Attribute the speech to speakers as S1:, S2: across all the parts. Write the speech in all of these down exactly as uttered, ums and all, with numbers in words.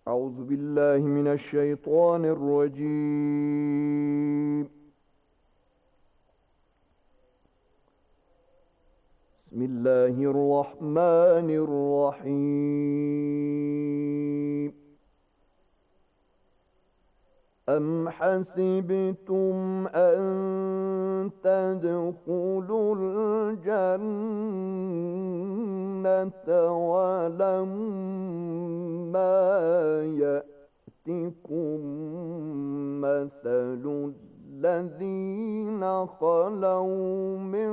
S1: أعوذ بالله من الشيطان الرجيم. بسم الله الرحمن الرحيم. أم حسبتم أن تدخلوا الجنة ولما يأتكم مثل الذين خلوا من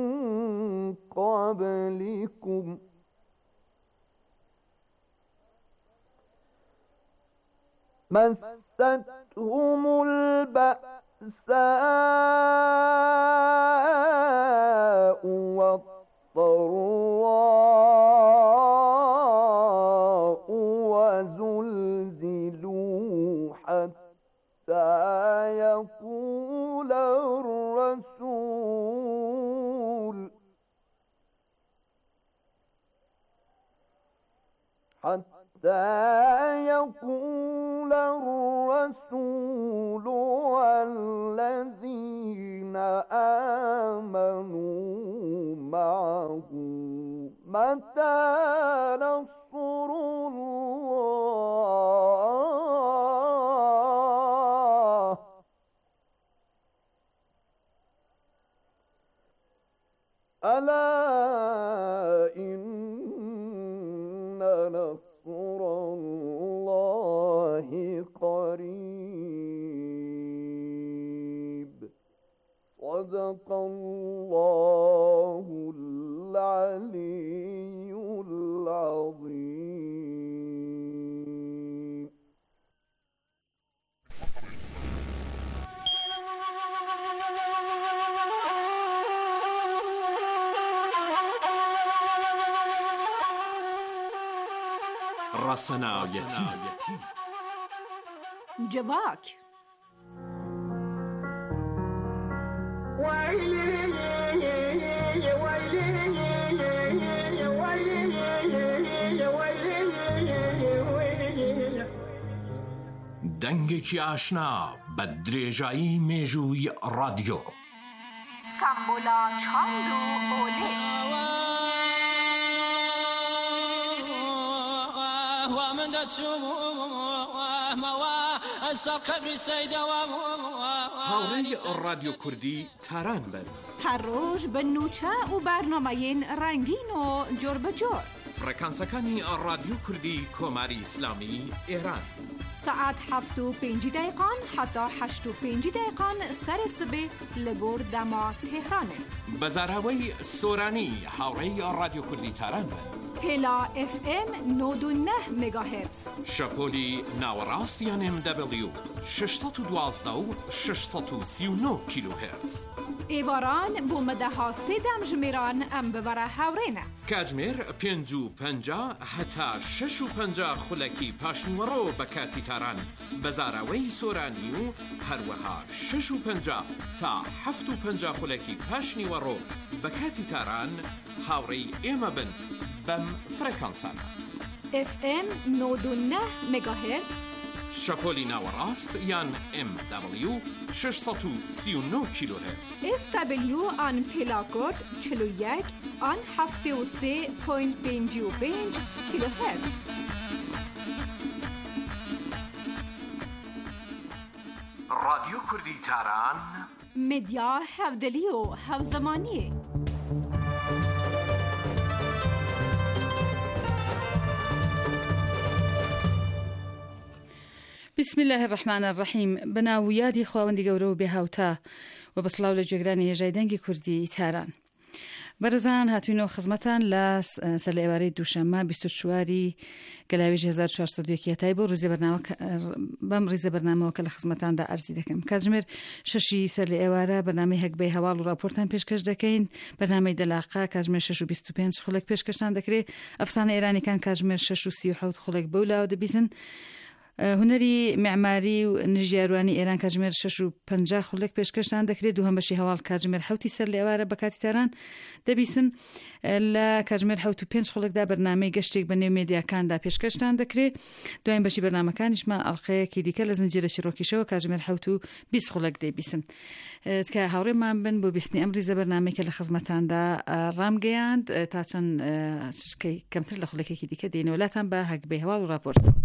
S1: قبلكم مستهم البأساء والضراء وزلزلوا حتى يقول الرسول حتى يقول الرسول والذين آمنوا معه متى نصر الله ألا إن نصر الله قريب. صدق الله العلي العظيم.
S2: راسنایتی
S3: جواک
S2: دنگێکی ئاشنا بە درێژایی مێژووی رادیۆ
S3: سامبولا چاند و ئۆلێ
S2: هاوڕێی رادیۆ کوردی تاران بن
S3: هەر ڕۆژ بە نوچە و بەرنامەیەن ڕەنگین و جۆر بەجۆر
S2: فڕەکانسەکانی رادیۆ کوردی کۆماری ئیسلامی ئێران
S3: سعات هەفت و پێنج دقیقان حتا هەشت و پێنج دقیقان سەری سبێ لە گۆر دەما تێهرانێ
S2: بەزاراوەی سۆرانی هاوڕێی رادیۆ کوردی تاران بن
S3: هێلا ئف ئێم نۆد و نەه مێگاهێرتز
S2: شەپۆلی ناوەڕاستیان ئێم دەبڵیو شەشسەد و دوازدە و شەشسەد و سی و نۆ کیلۆهێرتز
S3: ئێواران بۆ مەدەها سێدەم ژمێران ئەم ببەرە هاوڕێنە
S2: کاتژمێر پێنج و پەنجا هەتا شەش و پەنجا خولەکی پاشنیوەڕۆ بە کاتی تاران بەزاراوەی سۆرانی و هەروەها شەش و پەنجا تا هەفت و پەنجا خولەکی پاشنیوەڕۆ بە کاتی تاران هاوڕێی ئێمە بن بەم فرەکانسانە
S3: ئف ئێم نۆد و نەه مێگاهێرتز
S2: شەپۆلی ناوەڕاست یان ئێم دەبڵیو شەشسەد و سی و نۆ کیلۆهێرتز
S3: ئێس دەبلیو ئان پێلاکۆد چل و یەک ئان هەفتێ و سێ پۆینت پێنج و پێنج کیلۆهێرتز.
S2: رادیۆ کوردی تاران
S3: مدیا هەودەلی و هەوزەمانیە.
S4: بسم الله الرحمن الرحیم. بناو یادی خواوەندی گەورە و بێهاوتا و بەسڵاو لە گوێگرانی هێژای دەنگی کوردی تاران. بەرەزان هاتوینەوە خزمەتان لە سەر لە ئێوارەی دووشەممە بیست و چواری گەلاوێژی هەزار و چوارسەد و یەک یەتای بۆ ڕیزە بەرنامە بەم ڕیزە بەرنامەوە کە لە خزمەتاندا ئەرزی دەکەم. کاتژمێر شەشی سەر لە ئێوارە بەرنامەی هەکبەی هەواڵ و راپۆرتان پێشکەش دەکەین. بەرنامەی دەلاقا کاتژمێر شەش و بیست و پێنج خولێک پێشکەشتان دەکرێت. ئەفسانە ئێرانیەکان کاتژمێر شەش و سی و حەوت خولێک بەولاوە دەبیستن. هونەری معماری و نژیاروانی ئێران کاتژمێر شەش و پەنجا خولێک پێشکەشتان دەکرێت دووهەم بەشی هەواڵ کاتژمێر حوتی سەر لە ئێوارە بە کاتی تاران دەبیسن لە کاتژمێر حوت و پێنج خولێکدا بەرنامەی گەشتێک بە نێو مێدیاکاندا پێشکەشتان دەکرێت دوایین بەشی بەرنامەکانیشمان ئەڵقەیەکی دیکە لە زنجیرە چیرۆکیشەوە کاتژمێر حوت و بیست خولێک دەبیسن تکایە هاوڕێمان بن بۆ بیستنی ئەم ریزە بەرنامەیەکە لە خزمەتاندا ڕامگەیاند تا چەند کەمتر لە خولێکێکی دیکە دێنەوەلاتان بە هەگبەی هەواڵ و راپۆرتەوە.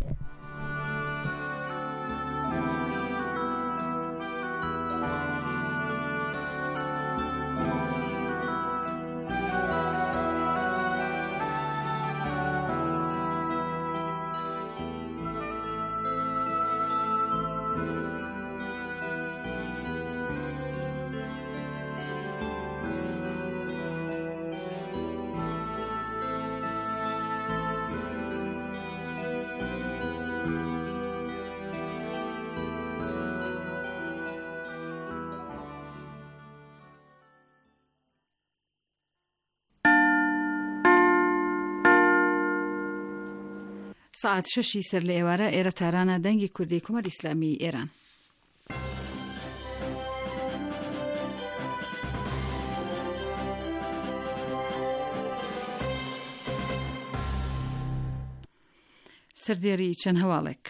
S4: ساعت شەشی سەر لە ئێوارە ئێرە تارانە دەنگی کوردی کومەت ئیسلامی ئێران. سەردێری چەند هەواڵێک.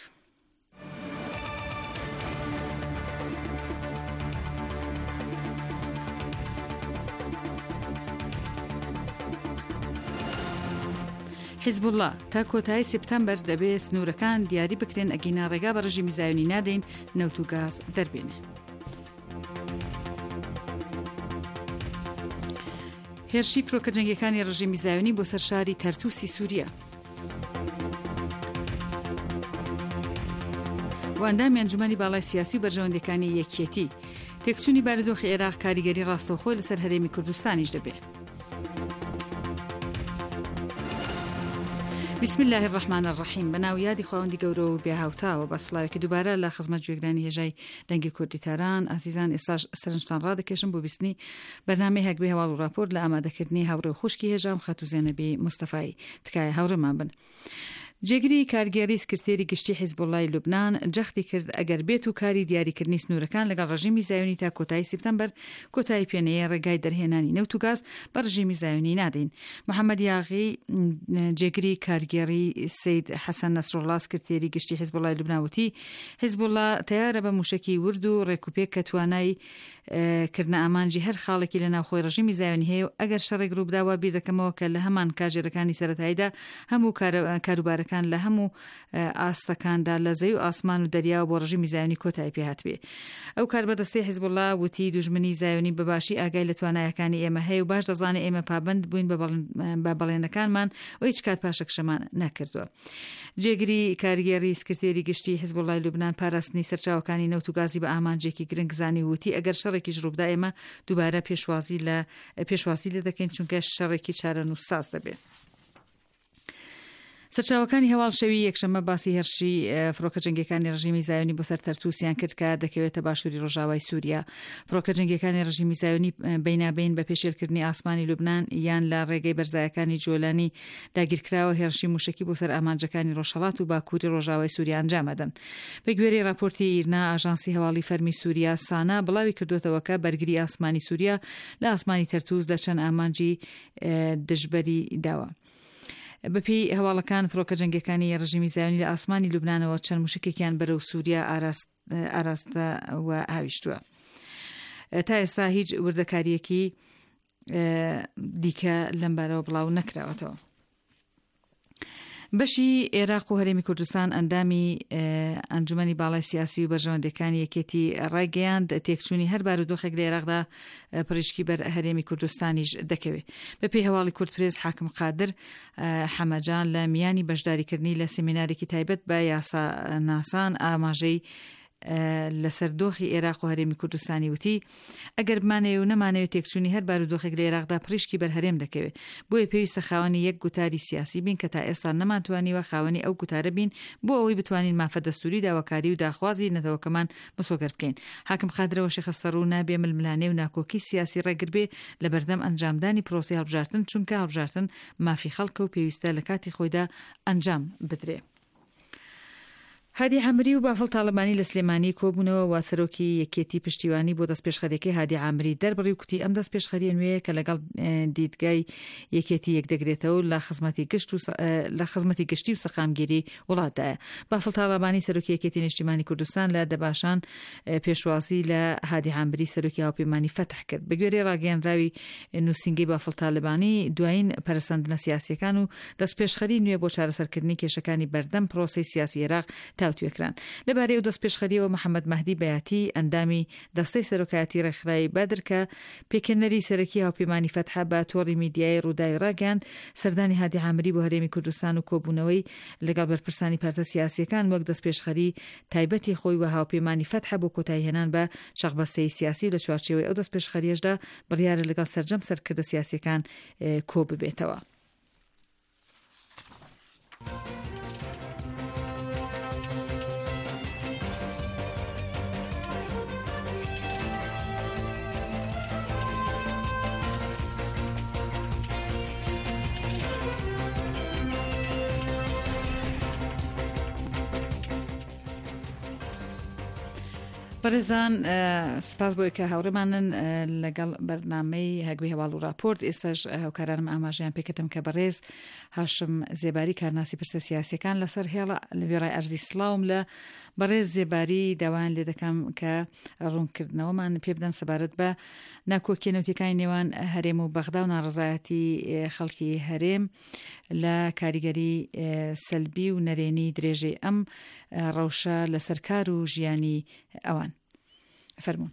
S4: حیزب الله تا کۆتایی سپتامبەر دەبێت سنوورەکان دیاری بکرێن ئەگەینا ڕێگا بە ڕژیمی زایۆنی نادەین نەوت و گاز دەربێنێ. هێرشی فرۆکە جەنگیەکانی ڕژیمی زایۆنی بۆ سەر شاری تەرتوسی سووریا. واندامی ئەنجومەنی باڵای سیاسی و بەرژەوەندەکانی یەکێتی تێکچوونی بارودۆخی عێراق کاریگەری ڕاستەوخۆی لەسەر هەرێمی کوردستانیش دەبێت. بسم الله الرحمن الرحیم. بەناو یادی خواوەندی گەورە و بێهاوتاوە بە سڵاوێکی دووبارە لە خزمەت گوێگرانی هێژای دەنگی کوردی تاران ئازیزان ئێستاش سەرنجتان ڕادەکێشم بۆ بیستنی بەرنامەی هەگبەی هەواڵ و راپۆرت لە ئامادەکردنی هاوڕێ و خوشکی هێژام خەتو زێنەبی مستەفایی. تکایە هاوڕێمان بن. جێگری کارگێری سکرتێری گشتی حیزب اللهی لوبنان جەختی کرد ئەگەر بێت و کاری دیاریکردنی سنوورەکان لەگەڵ ڕژیمی زایۆنی تا کۆتایی سپتەمبەر کۆتایی پێنەیە ڕێگای دەرهێنانی نەوت و گاز بە ڕژیمی زایۆنی نادەین. محەممەد یاغی جێگری کارگێری سید حەسەن نەسڕڵڵا سکرتێری گشتی حیزب اللهی لوبناوتی حیزب الله تیارە بە موشکی ورد و ڕێکوپێک کە توانای کردنە ئامانجی هەر خاڵێکی لە ناوخۆی ڕژیمی زایۆنی هەیە و ئەگەر شەڕێک ڕووبداوە بیر دەکەمەوە کە لە هەمان کاژێرەکانی سەرەتاییدا هەموو کاروبارەکان لە هەموو ئاستەکاندا لە زەوی و ئاسمان و دەریاوە بۆ ڕژیمی زایۆنی کۆتایی پێهات بێ. ئەو کاربەدەستەی حیزب الله وتی دوژمنی زایۆنی بەباشی ئاگای لە توانایەکانی ئێمە هەیە و باش دەزانێت ئێمە پابند بووین بە بەڵێنەکانمان و هیچ کات پاشەکشەمان نەکردووە. جێگری کارگێری سکرتێری گشتی حیزب اللهی لوبنان پاراستنی سەرچاوەکانی نەوت و گازی بە ئامانجێکی گرنگزانی وتی ئەگەر شەڕێکیش ڕووبدا ئێمە دووبارە پێشوازی لە پێشواسی لێ دەکەین چونکە شەڕێکی چارەنووسساز دەبێت. سەرچاوەکانی هەواڵ شەوی یەکشەمە باسی هێرشی فڕۆکە جەنگیەکانی ڕژیمی زایۆنی بۆ سەر تەرتووسیان کرد کە دەکەوێتە باشووری ڕۆژاوای سووریا. فڕۆکە جەنگیەکانی ڕژیمی زایۆنی بینابین بە پێشێلکردنی ئاسمانی لوبنان یان لە ڕێگەی بەرزایەکانی جۆلانی داگیرکراوە هێرشی موشکی بۆ سەر ئامانجەکانی ڕۆژهەڵات و باکووری ڕۆژاوای سووریا ئەنجامەدەن. بە گوێرەی راپۆرتی ئیرنا ئاژانسی هەواڵی فەرمی سووریا سانا بڵاوی کردوتەوە کە بەرگری ئاسمانی سووریا لە ئاسمانی تەرتووس دە چەند ئامانجی دژبەری داوە. بەپێی هەواڵەکان فڕۆکە جەنگیەکانی ڕژیمی زایۆنی لە ئاسمانی لوبنانەوە چەند موشکێکیان بەرەو سووریا ئاراستە و ئاویشتووە. تا ئێستا هیچ وردەکاریەکی دیکە لەم بارەوە بڵاو نەکراوەتەوە. بەشی عێراق و هەرێمی کوردستان ئەندامی ئەنجومەنی باڵای سیاسی و بەرژەوەندەکانی یەکێتی ڕایگەیاند تێکچوونی هەر بارودۆخێک لە عێراقدا پڕیشکی بەر هەرێمی کوردستانیش دەکەوێت. بەپێی هەواڵی کورتپرێز حاکم قادر حەمەجان لە میانی بەشداریکردنی لە سمینارێکی تایبەت بە یاساناسان ئاماژەی لەسەر دۆخی عێراق و هەرێمی کوردستانی وتی ئەگەر بمانەوێت و نەمانەوێت تێکچوونی هەر بارودۆخێک لە عێراقدا پڕیشکی بەر هەرێم دەکەوێت. بۆیە پێویستە خاوەنی یەک گوتاری سیاسی بین کە تا ئێستا نەمانتوانیوە خاوەنی ئەو گوتارە بین بۆ ئەوەی بتوانین مافە دەستوری داواکاری و داخوازی نەتەوەکەمان بسۆگەر بکەین. حاکم قادرەوە شێخەسەڕوو نابێ ململانێ و ناکۆکی سیاسی ڕێگر بێ لە بەردەم ئەنجامدانی پرۆسی هەڵبژارتن چونکە هەڵبژارتن مافی خەڵکە و پێویستە لە کاتی خۆیدا ئەنجام بدرێ. هادی عامری و بافڵ تاڵبانی لە سلێمانی کۆبوونەوە وا سەرۆکی یەکێتی پشتیوانی بۆ دەستپێشخەریەکەی هادی عامری دەربڕی و کوتی ئەم دەستپێشخەریە نوێیە کە لەگەڵ دیدگای یەکێتی یەک دەگرێتەوە لە خزمەتی گشت و لە خزمەتی گشتی و سەقامگیری وڵاتدایە. بافڵ تاڵبانی سەرۆکی یەکێتی نیشتیمانی کوردستان لە دەباشان پێشوازی لە هادی عامری سەرۆکی هاوپەیمانی فتح کرد. بە گوێرەی ڕاگەیاندراوی نووسینگەی بافڵ تاڵبانی دوایین پەرسەندنە سیاسیەکان و دەستپێشخەری نوێ بۆ چارەسەرکردنی کێشەکانی بەردەم پرۆسەی سیاسی عێراق تاوتوێکران. لەبارەی و دەستپێشخەریەوە محەممەد مەهدی بەیاتی ئەندامی دەستەی سەرۆکایەتی ڕێکخراوی بەدر کە پێکردنەری سەرەکی هاوپەیمانی فتح بە تۆڕی میدیای ڕووداوی ڕاگەاند سەردانی هادی عامری بۆ هەرێمی کوردستان و کۆبوونەوەی لەگەڵ بەرپرسانی پارتە سیاسیەکان وەک دەستپێشخەری تایبەتی خۆی و هاوپەیمانی فتح بۆ کۆتایی هێنان بە شەخبەستەی سیاسی لە چوارچێوەی ئەو دەستپێشخەریەشدا بڕیارە لەگەڵ سەرجەم سەرکردە سیاسیەکان کۆ ببێتەوە. بەڕێزان سپاس بۆی کە هاوڕێمانن لەگەڵ بەرنامەی هەگوی هەواڵ و راپۆرت. ئێستاش هاوکارانم ئاماژیان پێکەتم کە بەڕێز هاشم زێباری کارناسی پرسە سیاسیەکان لەسەر هێڵە لە وێڕای ئەرزی سڵاوم لە بەڕێز زێباری داوایان لێ دەکەم کە ڕوونکردنەوەمان پێ بدەن سەبارەت بە ناکۆکێنەوتیەکانی نێوان هەرێم و بەغدا و ناڕزایەتی خەڵکی هەرێم لە کاریگەری سەلبی و نەرێنی درێژەی ئەم ڕەوشە لەسەر کار و ژیانی ئەوان. فەرموون.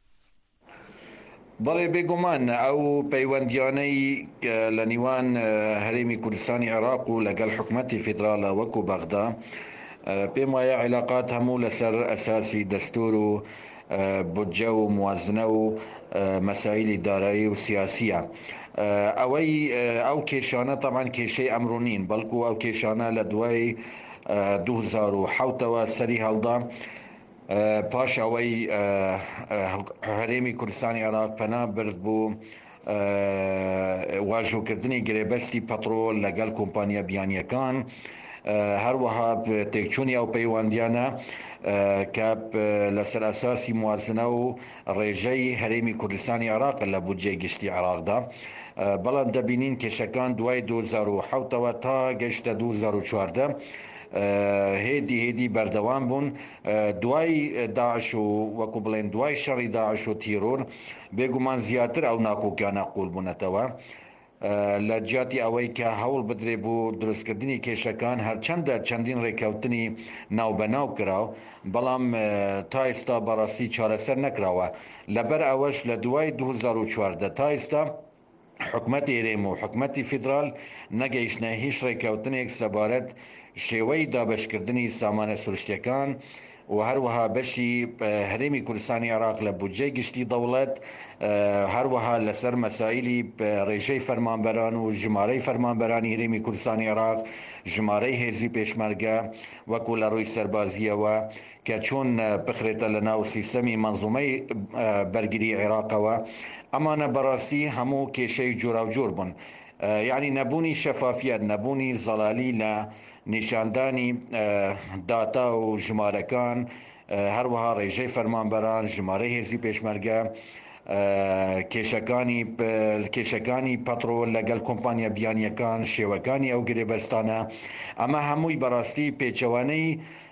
S5: بەڵێ بێگومان ئەو پەیوەندیانەی لە نیوان هەرێمی کوردستانی عێراق و لەگەڵ حکومەتی فیدراڵە وەکو بەغدا پێم وایە عیلاقات هەموو لەسەر ئەساسی دەستور و بودجە و موازنە و مەسائلی دارایی و سیاسیە. ئەوەی ئەو کێشانە تەمان کێشەی ئەمڕۆ نین، بەڵکو ئەو کێشانە لە دوای دوو هەزار و حەوتەوە سەری هەڵدا پاش ئەوەی هەرێمی کوردستانی عێراق پەنا برد بوو واژۆکردنی گرێبەستی پەترۆل لەگەڵ کۆمپانیا بیانیەکان، هەروەها تێکچوونی ئەو پەیوەندیانە کە لەسەر ئەساسی موازنە و ڕێژەی هەرێمی کوردستانی عێراق لە بودجەی گشتی عێراقدا، بەڵام دەبینین کێشەکان دوای دوو هەزار و حەوتەوە تا گەیشتە دوو هەزار و چواردە هێدی هێدی بەردەوام بوون. دوای داعش و وەکو بڵێن دوای شەڕی داعش و تیرۆر بێگومان زیاتر ئەو ناکۆکیانە قوڵ بوونەتەوە لە جیاتی ئەوەی کە هەوڵ بدرێ بۆ دروستکردنی کێشەکان هەرچەندە چەندین ڕێکەوتنی ناوبەناو کراو، بەڵام تا ئێستا بەڕاستی چارەسەر نەکراوە. لەبەر ئەوەش لە دوای دوو هەزار و چواردە تا ئێستا حکومەتی هەرێم و حکومەتی فیدراڵ نەگەیشتنە هیچ ڕێکەوتنێک سەبارەت شێوەی دابەشکردنی سامانە سروشتیەکان و هەروەها بەشی هەرێمی کوردستانی عێراق لە بودجەی گشتی دەوڵەت، هەروەها لەسەر مەسائلی ڕێژەی فەرمانبەران و ژمارەی فەرمانبەرانی هەرێمی کوردستانی عێراق، ژمارەی هێزی پێشمەرگە وەکو لە ڕووی سەربازیەوە کە چۆن بخرێتە لە ناو سیستەمی مەنزومەی بەرگری عێراقەوە. ئەمانە بەڕاستی هەموو کێشەی جۆرا و جۆر بوون، یعنی نەبوونی شەفافیت، نەبوونی زەڵالی لە نیشاندانی داتا و ژمارەکان، هەروەها ڕێژەی فەرمانبەران، ژمارەی هێزی پێشمەرگە، کێشەکانی کێشەکانی پەترۆل لەگەڵ کۆمپانیا بیانیەکان، شێوەکانی ئەو گرێبەستانە، ئەمە هەمووی بەڕاستی پێچەوانەی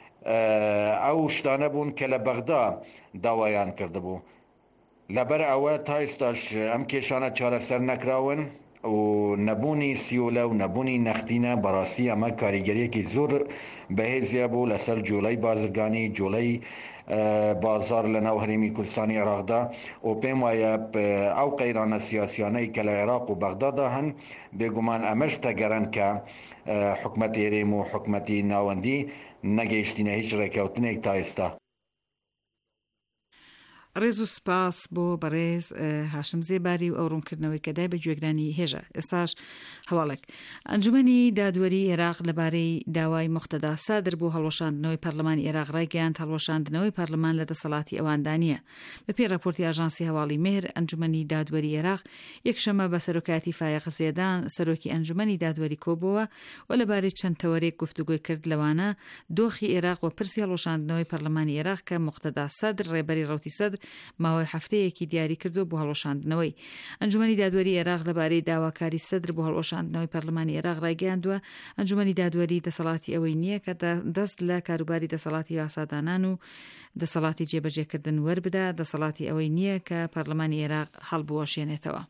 S5: ئەو شتانە بوون کە لە بەغدا داوایان کردبوو. لەبەر ئەوە تا ئێستاش ئەم کێشانە چارەسەر نەکراون و نەبوونی سیولە و نەبوونی نەختینە بەڕاستی ئەمە کاریگەریەکی زۆر بەهێزیە بوو لەسەر جوڵەی بازرگانی، جوڵەی بازار لە ناو هەرێمی کوردستانی عێراقدا و پێم وایە ئەو قەیرانە سیاسیانەی کە لە عێراق و بەغدادا هەن بێگومان ئەمەش تەگەرن کە حکومەتی هەرێم و حکومەتی ناوەندی نەگەیشتینە هیچ ڕێکەوتنێک تا ئێستا.
S4: ڕێز و سپاس بۆ بەڕێز هاشم زێباری و ئەو ڕوونکردنەوەی کە دای بە گوێگرانی هێژە. ئێستاش هەواڵێک ئەنجومەنی دادوەری عێراق لەبارەی داوای موختەدا سادر بۆ هەڵوەشاندنەوەی پەرلەمانی عێراق ڕایگەیاند هەڵوەشاندنەوەی پەرلەمان لە دەسەڵاتی ئەواندا نیە. بەپێی راپۆرتی ئاژانسی هەواڵی مێهر، ئەنجومەنی دادوەری عێراق یەکشەمە بە سەرۆکاتی فایق زێدان سەرۆکی ئەنجومەنی دادوەری کۆبووە و لەبارەی چەند تەوەرێک گفتوگۆی کرد. لەوانە دۆخی عێراق و پرسی هەڵوەشاندنەوەی پەرلەمانی عێراق کە موختەدا سادر ڕێبەری ڕەوتی سەدر ماوەی هەفتەیەکی دیاری کردو بۆ هەڵوەشاندنەوەی. ئەنجومەنی دادوەری عێراق لەبارەی داواکاری سەدر بۆ هەڵوەشاندنەوەی پەرلەمانی عێراق ڕایگەیاندووە ئەنجومەنی دادوەری دەسەڵاتی ئەوەی نییە کە دەست لە کاروباری دەسەڵاتی یاسادانان و دەسەڵاتی جێبەجێکردن وەربدا، دەسەڵاتی ئەوەی نییە کە پەرلەمانی عێراق هەڵبوەشێنێتەوە.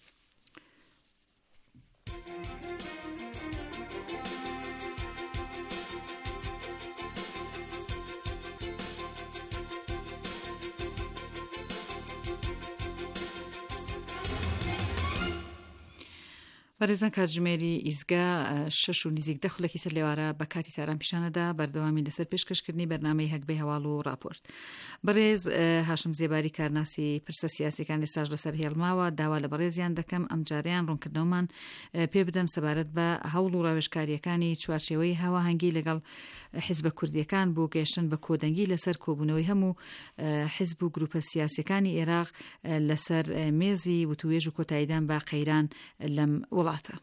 S4: بەڕێزان کاتژمێری ئیزگا شەش و نزیک دە خولەکی سەر لێوارە بە کاتی تاران پیشانەدا بەردەوامی لەسەر پێشکەشکردنی بەرنامەی هەکبەی هەواڵ و راپۆرت. بەڕێز هاشم زێباری کارناسی پرسە سیاسیەکان ئێستاش لەسەر هێڵماوە داوا لە بەڕێزیان دەکەم ئەم جاریان ڕوونکردنەوەمان پێ بدەن سەبارەت بە هەوڵ و ڕاوێژکاریەکانی چوارچێوەی هاواهەنگی لەگەڵ حیزبە کوردیەکان بۆ گەیشتن بە کۆدەنگی لەسەر کۆبوونەوەی هەموو حیزب و گروپە سیاسیەکانی عێراق لەسەر مێزی وتوێژ و کۆتاییدان با قەیران لەم وڵاتە.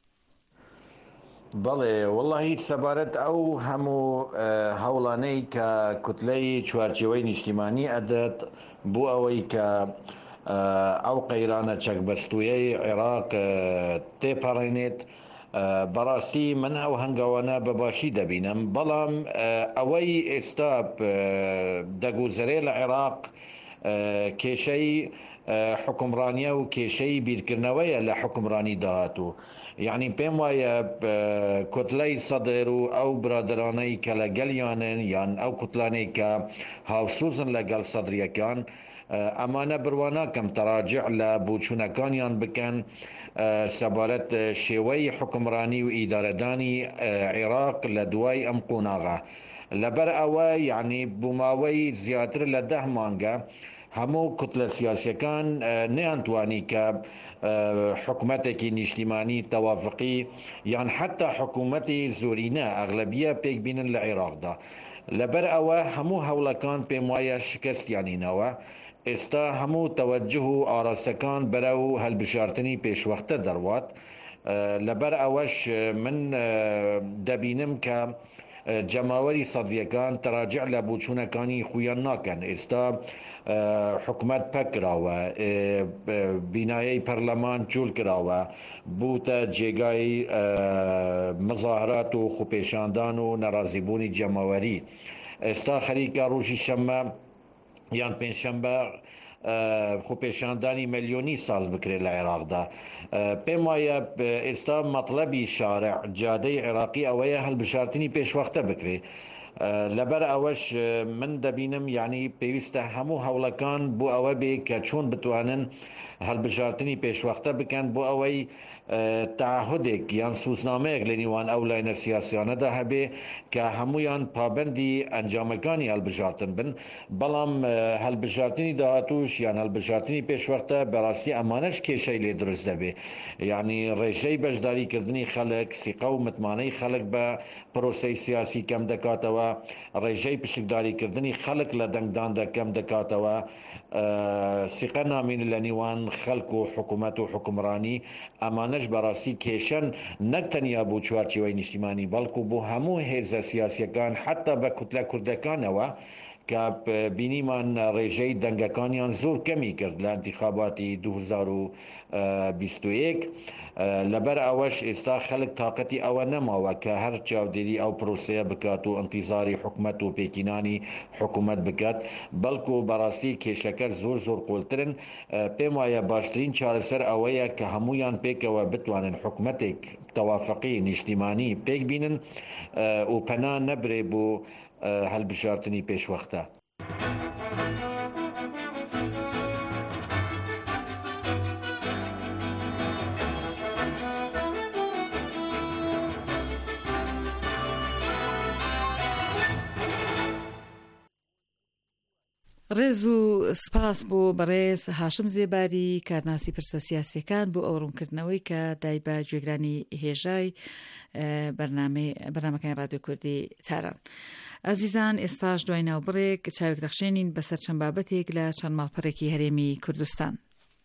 S5: بەڵێ وەڵڵاهی سەبارەت ئەو هەموو هەوڵانەی کە کوتلەی چوارچێوەی نیشتیمانی ئەدەت بۆ ئەوەی کە ئەو قەیرانە چەکبەستوویەی عێراق تێپەڕێنێت، بەڕاستی من ئەو هەنگاوانە بەباشی دەبینم، بەڵام ئەوەی ئێستا دەگوزەرێ لە عێراق کێشەی حکومڕانیە و کێشەی بیرکردنەوەیە لە حکومڕانی داهاتوو. یعنی پێم وایە کوتلەی سەدر و ئەو برادرانەی کە لەگەڵیانن یان ئەو کوتلانەی کە هاوسوزن لەگەڵ سەدریەکان ئەمانە بڕواناکەم تەراجع لە بووچوونەکانیان بکەن سەبارەت شێوەی حکومڕانی و ئیدارەدانی عێراق لە دوای ئەم قۆناغا. لەبەر ئەوە یعنی بووماوەی زیاتر لە دە مانگە هەموو کوتلە سیاسیەکان نەیانتوانی کە حکوومەتێکی نیشتیمانی تەوافقی یان حتا حکوومەتی زۆرینە ئەغلبیە پێک بینن لە عێراقدا. لەبەر ئەوە هەموو هەوڵەکان پێم وایە شکستیانینەوە. ئێستا هەموو تەوەجه و ئاراستەکان بەرە و هەلبژاردننی پێشوەختە دەڕوات. لەبەر ئەوەش من دەبینم کە جەماوەری سەدریەکان تەراجع لە بووچوونەکانی خۆیان ناکەن. ئێستا حکوومەت پەکراوە، بینایەی پەرلەمان جوول کراوە، بووتە جێگای مزاهرات و خوپێشاندان و نەڕازیبوونی جەماوەری. ئێستا خەریکە ڕۆژی شەممە یان پێنجشەممە خوپێشاندانی ملیۆنی ساز بکرێت لە عێراقدا. پێم وایە ئێستا مەطلەبی شارع جادەی عێراقی ئەوەیە هەڵبژاردننی پێشوەختە بکرێت. لەبەر ئەوەش من دەبینم یعنی پێویستە هەموو هەوڵەکان بۆ ئەوە بێ کە چۆن بتوانن هەڵبژاردننی پێشوەختە بکەن بۆ ئەوەی تعهدێک یان سوزنامەیەک لە نیوان ئەو لاینە سیاسیانەدا هەبێ کە هەمویان پابەندی ئەنجامەکانی هەڵبژاردن بن. بەڵام هەڵبژاردننی داهاتووش یان هەڵبژاردننی پێشوەختە بەڕاستی ئەمانەش کێشەی لێ دروست دەبێ. یعنی ڕێژەی بەشداریکردنی خەڵک، سیقە و متمانەی خەڵک بە پرۆسەی سیاسی کەم دەکاتەوە، ڕێژەی پشکداریکردنی خەڵک لە دەنگداندا کەم دەکاتەوە، سیقە نامین لە نیوان خەڵک و حکوومەت و حکومڕانی. ئەمانەش بەڕاستی کێشەن نەک تەنیا بۆ چوارچێوەی نیشتیمانی بەڵکو بۆ هەموو هێزە سیاسیەکان حتا بە کوتلە کوردەکانەوە کە بینیمان ڕێژەی دەنگەکانیان زۆر کەمی کرد لە ئەنتیخاباتی دوو هەزار و بیست و یەک. لەبەر ئەوەش ئێستا خەڵک تااقەتی ئەوە نەماوە کە هەر چاودێری ئەو پرۆسەیە بکات و ئەنتیزاری حکوومەت و پێکینانی حکوومەت بکات، بەڵکو بەڕاستی کێشەکە زۆر زۆر قۆڵترن. پێم وایە باشترین چارەسەر ئەوەیە کە هەمویان پێکەوە بتوانن حکوومەتێک تەوافقی نیشتیمانی پێک بینن و پەنا نەبرێ بۆ هەڵبژاردننی پێشوەختە.
S4: ڕێز و سپاس بۆ بەڕێز هاشم زێباری کارناسی پرسە سیاسیەکان بۆ ئەو ڕوونکردنەوەی کە دای بە گوێگرانی هێژای بەرنامەکانی رادیۆ کوردی تاران. ئازیزان، ئێستاش دوای ناوبڕێک چاوێک دەخشێنین بەسەر چەند بابەتێک لە چەند ماڵپەڕێکی هەرێمی کوردستان.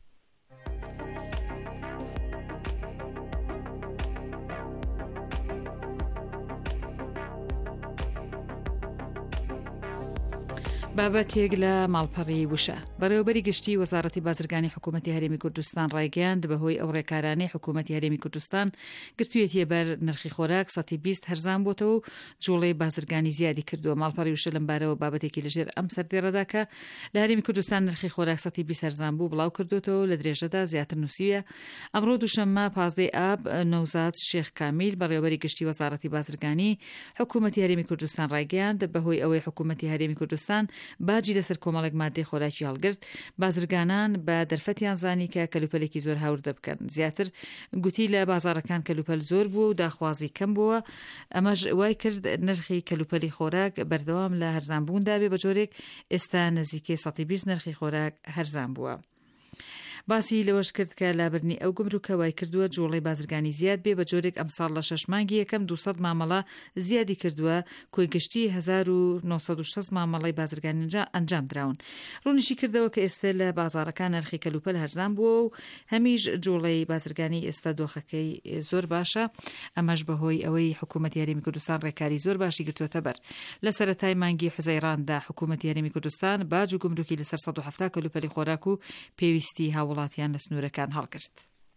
S4: بابەتێک لە ماڵپەڕی وشە. بەڕێوەبەری گشتی وەزارەتی بازرگانی حکوومەتی هەرێمی کوردستان ڕایگەیاند بەهۆی ئەو ڕێکارانەی حکوومەتی هەرێمی کوردستان گرتوویەتیە بەر نرخی خۆراک سەتی بیست هەرزان بۆتەوە و جوڵەی بازرگانی زیادی کردووە. ماڵپەڕی وشە لەمبارەوە بابەتێکی لەژێر ئەم سەردێڕەدا کە لە هەرێمی کوردستان نرخی خۆراک سەتی بیست هەرزان بوو بڵاو کردوتەوە لە درێژەدا زیاتر نووسیوە. ئەمڕۆ دووشەممە پازدەی ئاب نەوزاد شێخ کامیل بەڕێوەبەری گشتی وەزارەتی بازرگانی حکوومەتی هەرێمی کوردستان ڕایگەیاند بەهۆی ئەوەی حکوومەتی هەرێمی کوردستان باجی لەسەر کۆمەڵێک مادەی خۆراکی هەڵگرت، بازرگانان بە دەرفەتیان زانی کە کەلوپەلێکی زۆر هاوردە بکەن. زیاتر گوتی لە بازارەکان کەلوپەل زۆر بوو و داخوازی کەم بووە. ئەمەش وای کرد نرخی کەلوپەلی خۆراک بەردەوام لە هەرزانبووندا بێ بە جۆرێک ئێستا نزیکەی سەتی بیست نرخی خۆراک هەرزان بووە. باسی لەوەش کرد کە لابرنی ئەو گمرکە وای کردووە جوڵەی بازرگانی زیاد بێ بە جۆرێک ئەمساڵ لە شەش مانگی یەکەم دووسەد مامەڵە زیادی کردووە، کۆی گشتی هەزار و نۆسەد و شەش مامەڵەی بازرگانی ئەنجام دراون. ڕوونیشی کردەوە کە ئێستا لە بازارەکان نرخی کەلوپەل هەرزان بووە و هەمیش جوڵەی بازرگانی ئێستا دۆخەکەی زۆر باشە. ئەمەش بەهۆی ئەوەی حکوومەتی هەرێمی کوردستان ڕێکاری زۆر باشی گرتووەتە بەر. لە سەرەتای مانگی حوزەیراندا حکوومەتی هەرێمی کوردستان باج و گمرکی لەسەر سەد و هەفتاد کەلوپەلی خۆراک و پێویستی هاوڵاتیان لە سنوورەکان هەڵگرت.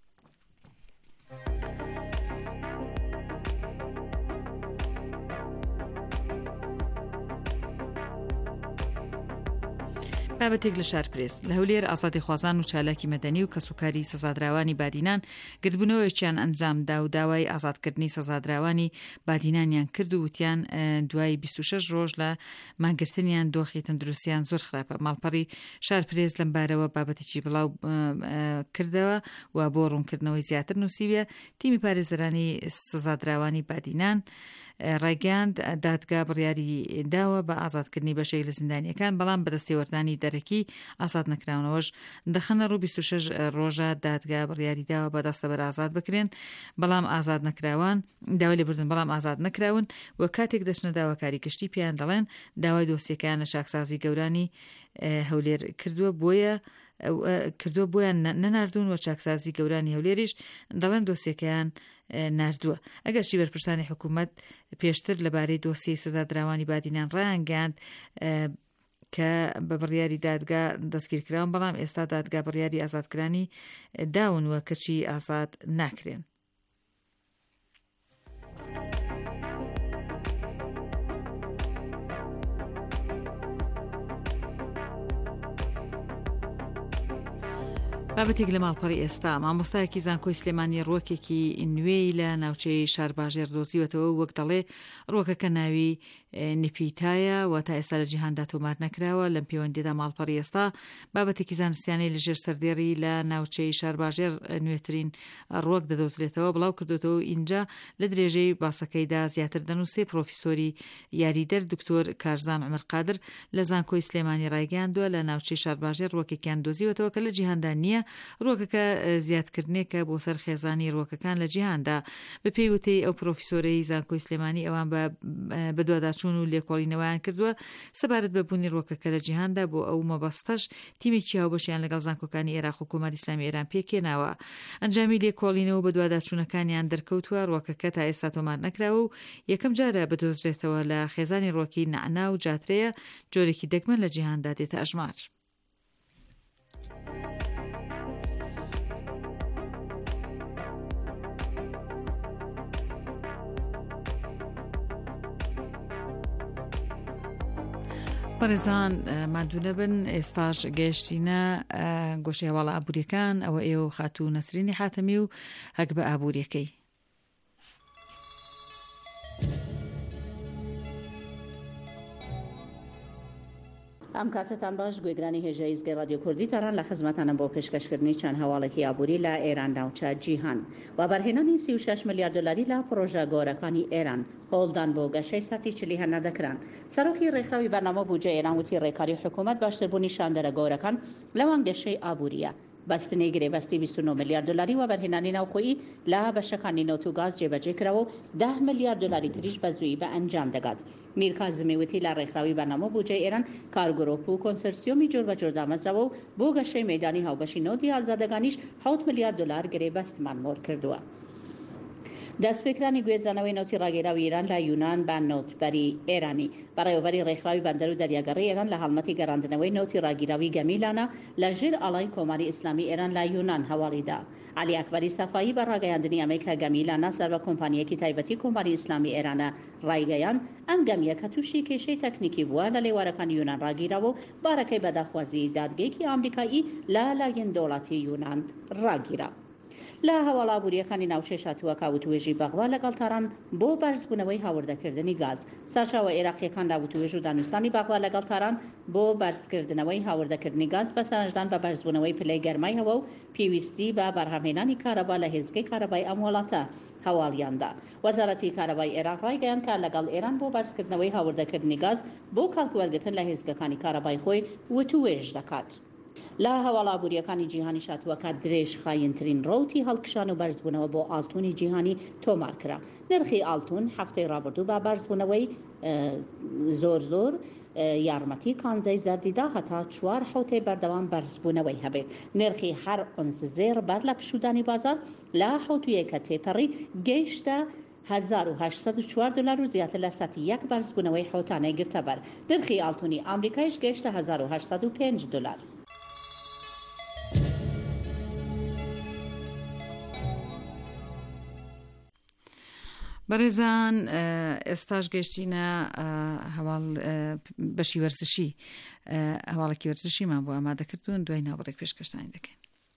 S4: بابەتێک لە شارپرێس لە هەولێر ئازادی خوازان و چالاکی مەدەنی و کەسوکاری سەزادراوانی بادینان گردبوونەوەیەکیان ئەنجامدا و داوای ئازادکردنی سەزادراوانی بادینانیان کرد و وتیان دوای بیست و شەش ڕۆژ لە مانگرتنیان دۆخی تەندروستیان زۆر خراپە. ماڵپەڕی شارپرێس لەمبارەوە بابەتێکی بڵاو کردەوە و بۆ ڕوونکردنەوەی زیاتر نووسیوە. تیمی پارێزەرانی سەزادراوانی بادینان ڕایگەیاند دادگا بڕیاری داوە بە ئازادکردنی بەشێک لە زیندانیەکان، بەڵام بەدەستێوەردانی دەرەکی ئازاد نەکراونەوەش دەخەنە ڕوو بیست و شەش ڕۆژە دادگا بڕیاری داوە بە دەستەبەر ئازاد بکرێن، بەڵام ئازاد نەکراوان داوای لێبوردن بەڵام ئازاد نەکراون و کاتێک دەچنە داواکاری گشتی پێیان دەڵێن داوای دۆسیەکان لە چاکسازی گەورانی هەولێر کردووە بۆیە کردووە بۆیان نەناردوون و چاکسازی گەورانی هەولێریش دەڵێن دۆسیەکەیان ناردووە. ئەگەرچی بەرپرسانی حکوومەت پێشتر لەبارەی دۆسیەی سەزادراوانی بادینان ڕایانگەاند کە بە بڕیاری دادگا دەستگیرکراون، بەڵام ئێستا دادگا بڕیاری ئازادکرانی داون وە کەچی ئازاد ناکرێن. بابەتێک لە ماڵپەڕی ئێستا مامۆستایەکی زانکۆی سلێمانی ڕۆکێکی نوێی لە ناوچەی شارباژێر دۆزیوەتەوە، وەک دەڵێ ڕۆکەکە ناوی نپیتایە و تا ئێستا لە جیهاندا تۆمار نەکراوە. لەم پەیوەندیدا ماڵپەڕی ئێستا بابەتێکی زانستیانەی لەژێر سەردێڕی لە ناوچەی شارباژێر نوێترین ڕۆک دەدۆزرێتەوە، بڵاو کردوتەوە اینجا لە درێژەی باسەکەیدا زیاتر دەنووسێ. پرۆفیسۆری یاریدەر دکتۆر کارزان عومەر قادر لە زانکۆی سلێمانی ڕایگەیاندووە لە ناوچەی شارباژێر ڕۆکێکیان دۆزیوەتەوە کە لە جیهاندا نییە. ڕۆکەکە زیادکردنێکە بۆ سەر خێزانی ڕۆکەکان لە جیهاندا. بە پێیوتەی ئەو پرۆفیسۆرەی زانکۆی سلێمانی ئەوان بە دوواداچوون و لێکۆڵینەوەیان کردووە سەبارەت بە بوونی ڕۆکەکە لە جیهاندا. بۆ ئەو مەبەستەش تیمێکی هاوبەشیان لەگەڵ زانکۆکانی عێراق و کۆماری ئیسلامی ئێران پێکێناوە. ئەنجامی لێکۆڵینەوە بە دوواداچوونەکانیان دەرکەوتووە. ڕۆکەکە تا ئێستا تۆمار نەکراوە و یەکەم جارە بدۆزرێتەوە لە خێزانی ڕۆکی نەعنا و جاترەیە، جۆرێکی دەگمەن لە جیهاندا دێتە ئەژمار. بەڕێزان مادوونە بن، ئێستاش گەیشتینە گۆشەی هەواڵە ئابووریەکان. ئەوە ئێوە خاتوو نەسرینی حاتەمی و هەک بە ئابووریەکەی.
S6: ئەم کاتتان باش گوێگرانی هێژەی زگەی رادیۆ کوردی تاران لە خزمەتانە بۆ پێشکەشکردنی چەند هەواڵێکی ئابووری لە ئێران ناوچە جیهان و بەرهێنانی سی و شەش ملیارد دۆلاری لە پرۆژە گۆرەکانی ئێران هۆڵدان بۆ گەشەی سەتی چلی هەنەردەکران. سەرۆکی ڕێکخراوی بەرنامە بودجە ئێران وتی ڕێکاری حکوومەت باشتربوونی شاندەرە گۆرەکان لەوان گەشەی ئابووریە. بەستنەی گرێبەستی بیست و نۆ ملیارد دۆلاری و بەرهێنانی ناوخۆیی لە بەشەکانی نەوت و گاز جێبەجێ کراوە و ده ملیارد دۆلاری تریش بە زوویی بە ئەنجام دەگات. میر کاظمی وتی لە ڕێکخراوی بەرنامە بودجەی ئێران کارگرۆپ و کۆنسۆرسیۆمی جۆربەجۆر دامەزراوە و بۆ گەشەی مەیدانی هاوبەشی نەوتی ئازادەگانیش حەوت ملیارد دۆلار گرێبەستمان مۆر کردووە. دەستپێکرانی گوێزانەوەی نەوتی ڕاگەیراوی ئێران لە یونان بە نەوتبەری ئێرانی بەڕێوەبەری ڕێکخراوی بەندەر و دەریاگەڕی ئێران لە هەڵمەتی گەڕاندنەوەی نەوتی ڕاگیراوی گەمیلانە لە ژێر ئاڵای کۆماری ئیسلامی ئێران لە یونان هەواڵیدا. علی ئەکبەری سەفایی بە ڕاگەیاندنی ئەمەی کە گەمیلانە سەر بە کۆمپانیەکی تایبەتی کۆماری ئیسلامی ئێرانە ڕایگەیان ئەم گەمیە کە تووشی کێشەی تەکنیکی بووە لە لێوارەکانی یونان ڕاگیراوە و بارەکەی بەداخوازی دادگەیەکی ئامریکایی لە لایەن دەوڵەتی یونان ڕاگیرا. لە هەواڵە ئابووریەکانی ناوچەی شاتووە کاوتوێژی بەغڵا لەگەڵ تاران بۆ بەرزبوونەوەی هاوردەکردنی گاز. سەرچاوە عێراقیەکان لاوتوێژ و دانوستانی بەغڵا لەگەڵ تاران بۆ بەرزکردنەوەی هاوردەکردنی گاز بە سەرنجدان بە بەرزبوونەوەی پلەی گەرمای هەوە و پێویستی بە بەرهەمهێنانی کارەبا لە هێزگەی کارەبای ئەم وڵاتە هەواڵیاندا. وەزارەتی کارەبای عێراق ڕایگەیاند کە لەگەڵ ئێران بۆ بەرزکردنەوەی هاوردەکردنی گاز بۆ کاڵکوەرگرتن لە هێزگەکانی کارەبای خۆی وتوێژ دەکات. لە هەواڵە ئابووریەکانی جیهانی شاتووەکە درێژ خاینترین ڕوتی هەڵکشان و بەرزبوونەوە بۆ ئاڵتوونی جیهانی تۆمار کرا. نرخی ئاڵتوون هەفتەی ڕابردوو بە بەرزبوونەوەی زۆر زۆر یارمەتی کانزەی زەردیدا هەتا چوار حوتەی بەردەوام بەرزبوونەوەی هەبێت. نرخی هەر ئۆنس زێر بەر لە پشودانی بازار لە حوتویە کە تێپەڕی گەیشتە هەزار و هەشت سەد و چوار دلار و زیاتر لە سەتی یەک بەرزبوونەوەی حوتانەی گرتەبەر. نرخی ئاڵتوونی ئامریکایش گەیشتە هەزار و هەشت سەد و پێنج دلار.
S4: بەڕێزان ئێستاش گەشتینە هەواڵ بەشی وەرزشی هەواڵێکی وەرزشیمان بۆ ئامادەکردوون دوای ناوبڕێک پێشکەشتانی دەکەین.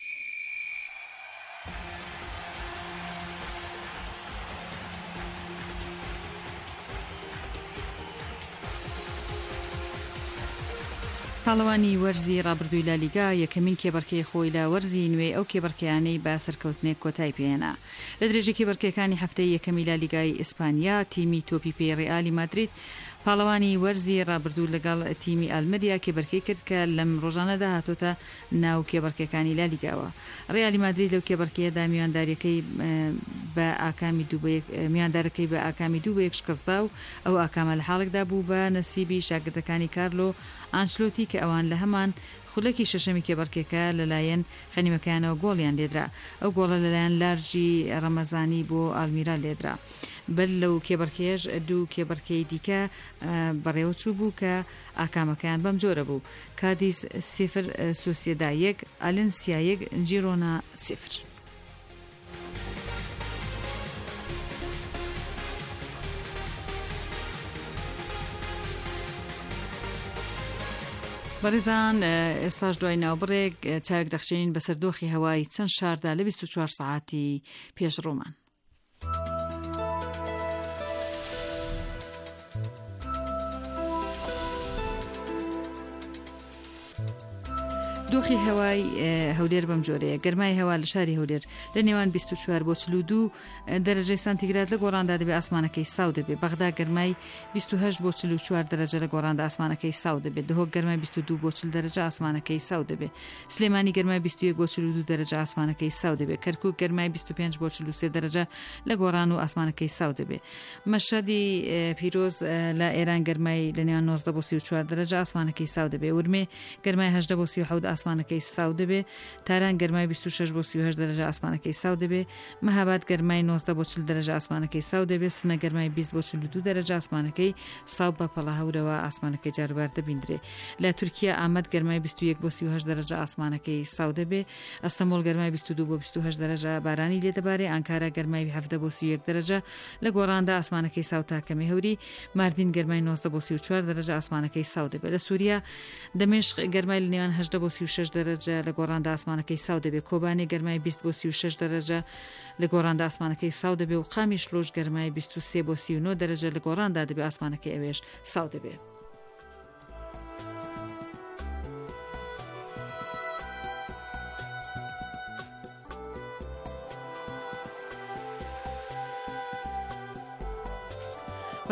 S4: پاڵەوانی وەرزی ڕابردووی لالیگا یەکەمین کێبەرکەی خۆی لە وەرزی نوێ ئەو کێبەرکەیانەی با سەرکەوتنێک کۆتای پێێنا. لە درێژی کێبەرکەکانی هەفتەی یەکەمی لالیگای ئیسپانیا تیمی تۆپی پێی ڕێئالی مادرید پاڵەوانی وەرزی ڕابردوو لەگەڵ تیمی ئالمەریا کێبەرکەی کرد کە لەم ڕۆژانەدا هاتۆتە ناو کێبەرکەکانی لالیگاوە. ڕێئالی مادرید لەو کێبەرکەیەدا میوانداریەکەی بە ئاکامی میواندارەکەی بە ئاکامی دوو بە یەک شکستدا و ئەو ئاکامە لە حاڵێکدا بوو بە نەسیبی شاگردەکانی کارلۆ ئانچلۆتی کە ئەوان لە هەمان خولەکی شەشەمی کێبەرکێکە لەلایەن خەنیمەکانەوە گۆڵیان لێدرا. ئەو گۆڵە لەلایەن لارجی ڕەمەزانی بۆ ئالمیرا لێدرا. بەر لەو کێبەرکێش دوو کێبەرکەی دیکە بەڕێوە چوو بوو کە ئاکامەکەیان بەم جۆرە بوو: کادیس سیفر، سۆسیێدا یەک، ئالنسیا یەک، جیرۆنا سیفر. بەڕێزان ئێستاش دوای ناوبڕێک چاوێک دەخچێنین بەسەر دۆخی هەوای چەند شاردا لە بیست و چوار سەعاتی پێشڕۆمان. دۆخی هەوای هەولێر بەم جۆرەیە: گەرمای هەوا لە شاری هەولێر لە نێوان بیست و چوار بۆ چل و دوو دەرەجەی سانتیگراد لە گۆڕاندا دەبێت ئاسمانەکەی ساو دەبێت. بەغدا گەرمای بیست و هەشت بۆ چل و چوار دەرەجە لە گۆڕاندا ئاسمانەکەی ساو دەبێت. دهۆک گەرمای بیست و دوو بۆ چل دەرەجە ئاسمانەکەی ساو دەبێت. سلێمانی گەرمای بیست و یەک بۆ چل و دوو دەرەجە ئاسمانەکەی ساو دەبێت. کەرکووک گەرمای بیست و پێنج بۆ چل و سێ دەرەجە لە گۆڕان و ئاسمانەکەی ساو دەبێت. مەشەدی پیرۆز لە ئێران گەرمای لە نێوان نۆزدە بۆ سی و چوار دەرەجە ئاسمانەکەی ساو دەبێت. ورمێ گەرمای هەژدە بۆ سی و حەوت ئاسمانەکەی ساو دەبێت. تاران گەرمای بیست و شەش بۆ سی و هەشت دەرەجە ئاسمانەکەی ساو دەبێت. مەهاباد گەرمای نۆزدە بۆ چل دەرەجە ئاسمانەکەی ساو دەبێت. سنە گەرمای بیست بۆ چل و دوو دەرەجە ئاسمانەکەی ساو بە پەڵە هەورەوە ئاسمانەکەی جاروبار دەبیندرێت. لە تورکیا ئامەد گەرمای بیست و یەک بۆ سی و هەشت دەرەجە ئاسمانەکەی ساو دەبێت. ئەستەمۆڵ گەرمای بیست و دوو بۆ بیست و هەشت دەرەجە بارانی لێدەبارێت. ئەنکارا گەرمای هەفتە بۆ سی و یەک دەرەجە لە گۆڕاندا ئاسمانەکەی ساو تاکەمی هەوری. ماردین گەرمای نۆزدە بۆ سی و چوار دەرەجە ئاسمانەکەی ساو دەبێت. لە سووریا دەمێشق گەرمای لە نێوان هەژدە بۆ سی و شەش دەرەجە لە گۆڕاندا ئاسمانەکەی ساو دەبێت. کۆبانێ گەرمای بیست بۆ سی و شەش دەرەجە لە گۆڕاندا ئاسمانەکەی ساو دەبێت و قامی شلۆژ گەرمای بیست و سێ بۆ سی و نۆ دەرەجە لە گۆڕاندا دەبێت ئاسمانەکەی ئەوێش ساو دەبێت.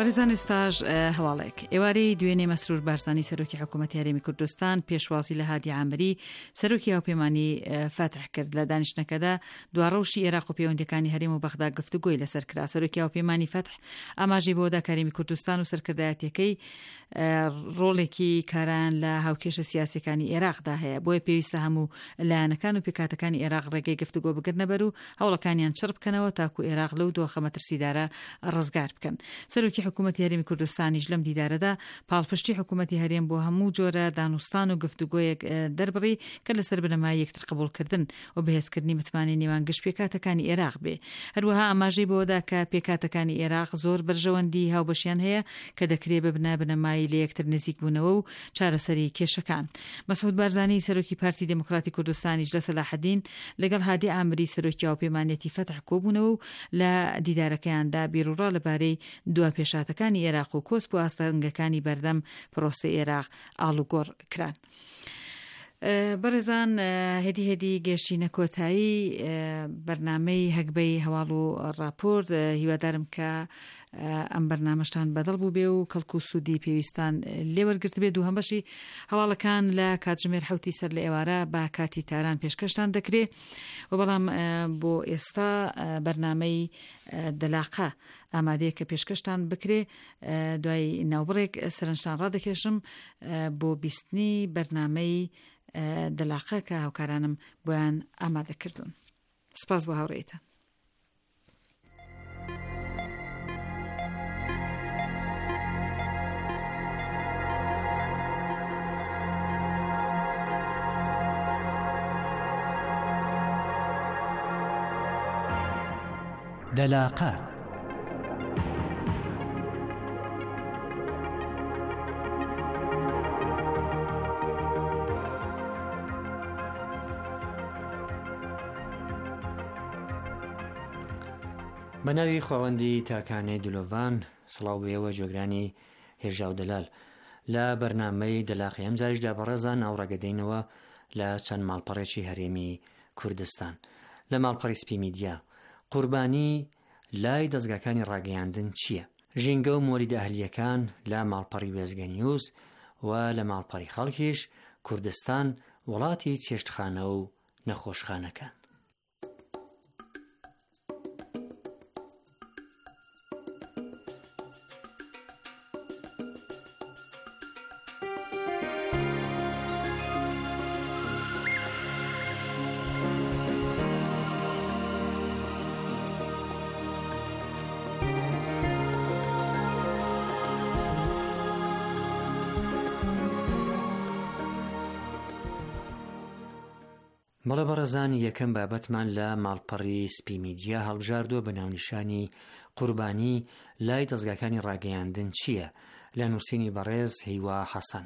S4: بەڕێزان ئێستاژ هەواڵێک ئێوارەی دوێنێ مەسرور بارزانی سەرۆکی حکوومەتی هەرێمی کوردستان پێشوازی لە هادی عامری سەرۆکی هاوپەیمانی فاتح کرد لە دانیشتنەکەدا دواڕەوشی عێراق و پەیوەندیەکانی هەرێم و بەغدا گفتوگۆی لەسەر کرا. سەرۆکی هاوپەیمانی فاتح ئاماژەی بۆ داکارێمی کوردستان و سەرکردایەتیەکەی ڕۆڵێکی کاران لە هاوکێشە سیاسیەکانی عێراقدا هەیە، بۆیە پێویستە هەموو لایەنەکان و پێکاتەکانی عێراق ڕێگەی گفتوگۆ بگرنە بەر و هەوڵەکانیان چڕ بکەنەوە تاکو عێراق لەو دۆخە مەترسیدارە ڕزگار بکەن. سەرۆکی حکوومەتی هەرێمی کوردستانیش لەم دیدارەدا پاڵپشتی حکوومەتی هەرێم بۆ هەموو جۆرە دانوستان و گفتوگۆیەک دەربڕی کە لەسەر بنەمای یەکتر قبولکردن و بەهێزکردنی متمانەی نێوان گشت پێکاتەکانی عێراق بێ. هەروەها ئاماژەی بۆدا کە پێکاتەکانی عێراق زۆر بەرژەوەندی هاوبەشیان هەیە کە دەکرێت ببنە بنەمای لە یەکتر نزیک بوونەوە و چارەسەری کێشەکان. مەسعود بارزانی سەرۆکی پارتی دموکراتی کوردستانیش لە سەلاحەدین لەگەڵ هادی عامری سەرۆکی هاوپەیمانێتی فەتح کۆبوونەوە و لە دیدارەکەیاندا بیرروڕا لەبارەی دوا پێشاتەکانی عێراق و کۆسپ و ئاستەنگەکانی بەردەم پرۆسەی عێراق ئاڵوگۆڕ کران. بەڕێزان هێدی هێدی گەشتینە کۆتایی بەرنامەی هەگبەی هەواڵ و ڕاپۆرت هیوادارم کە ئەم بەرنامەشتان بەدڵ بوو بێ و کەڵک و سوودی پێویستان لێوەرگرت بێت و هەمبەشی هەواڵەکان لە کاتژمێر حوتی سەر لە ئێوارە با کاتی تاران پێشکەشتان دەکرێت و بەڵام بۆ ئێستا بەرنامەی دەلاقە ئامادەیە کە پێشکەشتان بکرێ. دوای ناوبڕێک سەرنجتان ڕادەکێشم بۆ بیستنی بەرنامەی دەلاقە کە هاوکارانم بۆیان ئامادە کردوون. سپاس بۆ هاوڕێیتان.
S7: دەلاقە بەناوی خواوەندی تاکانەی دلۆڤان سڵاو بێەوە جۆگرانی هێژا و دەلال لە بەرنامەی دەلاقی ئەم جاریشدا بەڕێزان ناوڕاگەدەینەوە لە چەند ماڵپەڕێکی هەرێمی کوردستان. لە ماڵپەڕی سپی میدیا قوربانی لای دەستگاکانی ڕاگەیاندن چییە؟ ژینگە و مۆریدە ئەهلیەکان لە ماڵپەڕی وێزگە نیوز و لە ماڵپەڕی خەڵکیش کوردستان وڵاتی چێشتخانە و نەخۆشخانەکان. بەڵێ بەڕێزانی یەکەم بابەتمان لە ماڵپەڕی سپی میدیا هەڵبژاردووە بە ناونیشانی قوربانی لای دەستگاکانی ڕاگەیاندن چییە لە نووسینی بەڕێز هیوا حەسەن.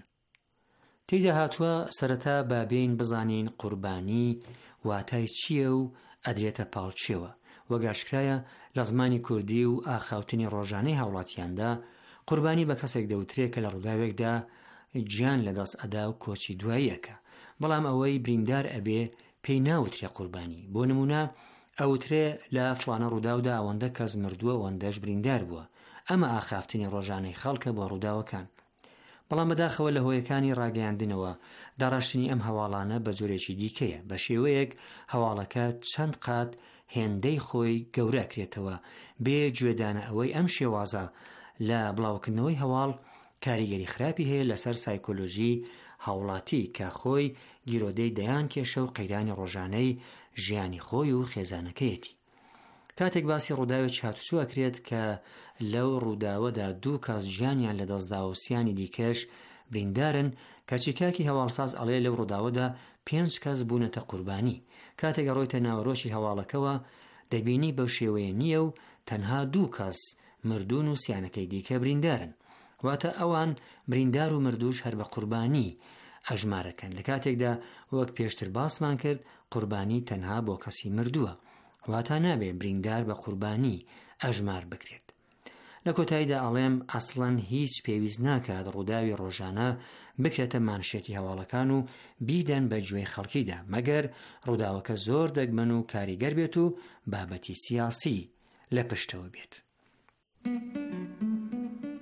S7: تێیدا هاتووە سەرەتا بابین بزانین قوربانی واتای چییە و ئەدرێتە پاڵچیەوە. وەگاشکرایە لە زمانی کوردی و ئاخاوتنی ڕۆژانەی هاوڵاتیاندا قوربانی بە کەسێک دەوترێت کە لە ڕووداوێکدا گیان لەدەست ئەدا و کۆچی دواییەکە، بەڵام ئەوەی بریندار ئەبێ پێی ناوترێ قوربانی. بۆ نمونە ئەوترێ لە فڵانە ڕووداودا ئەوەندە کەس مردووە ئەوەندەش بریندار بووە. ئەمە ئاخافتنی ڕۆژانەی خەڵکە بۆ ڕووداوەکان. بەڵام بەداخەوە لە هۆیەکانی ڕاگەیاندنەوە داڕاشتنی ئەم هەواڵانە بە جۆرێکی دیکەیە. بە شێوەیەک هەواڵەکە چەند قات هێندەی خۆی گەورە کرێتەوە بێ گوێدانە ئەوەی ئەم شێوازە لە بڵاوکردنەوەی هەواڵ کاریگەری خراپی هەیە لەسەر سایکۆلۆژی هاوڵاتی کە خۆی گیرۆدەی دەیان کێشە و قەیرانی ڕۆژانەی ژیانی خۆی و خێزانەکەیەتی. کاتێک باسی ڕووداوێکی هاتوچووە کرێت کە لەو ڕووداوەدا دوو کەس ژیانیان لە دەستدا و سیانی دیکەش بریندارن، کاچیکاکی هەواڵساز ئەڵێ لەو ڕووداوەدا پێنج کەس بوونەتە قوربانی. کاتێک ڕۆیتە ناوەڕۆکی هەواڵەکەوە دەبینی بەو شێوەیە نییە و تەنها دوو کەس مردوون و سیانەکەی دیکە بریندارن. واتە ئەوان بریندار و مردوش هەر بە قوربانی ئەژمارەکەن. لە کاتێکدا وەک پێشتر باسمان کرد قوربانی تەنها بۆ کەسی مردووە، واتە نابێ بریندار بە قوربانی ئەژمار بکرێت. لە کۆتاییدا ئەڵێم ئەسڵەن هیچ پێویست ناکات ڕووداوی ڕۆژانە بکرێتە مانشێتی هەواڵەکان و بیدەن بە گوێی خەڵکیدا، مەگەر ڕووداوەکە زۆر دەگمەن و کاریگەر بێت و بابەتی سیاسی لە پشتەوە بێت.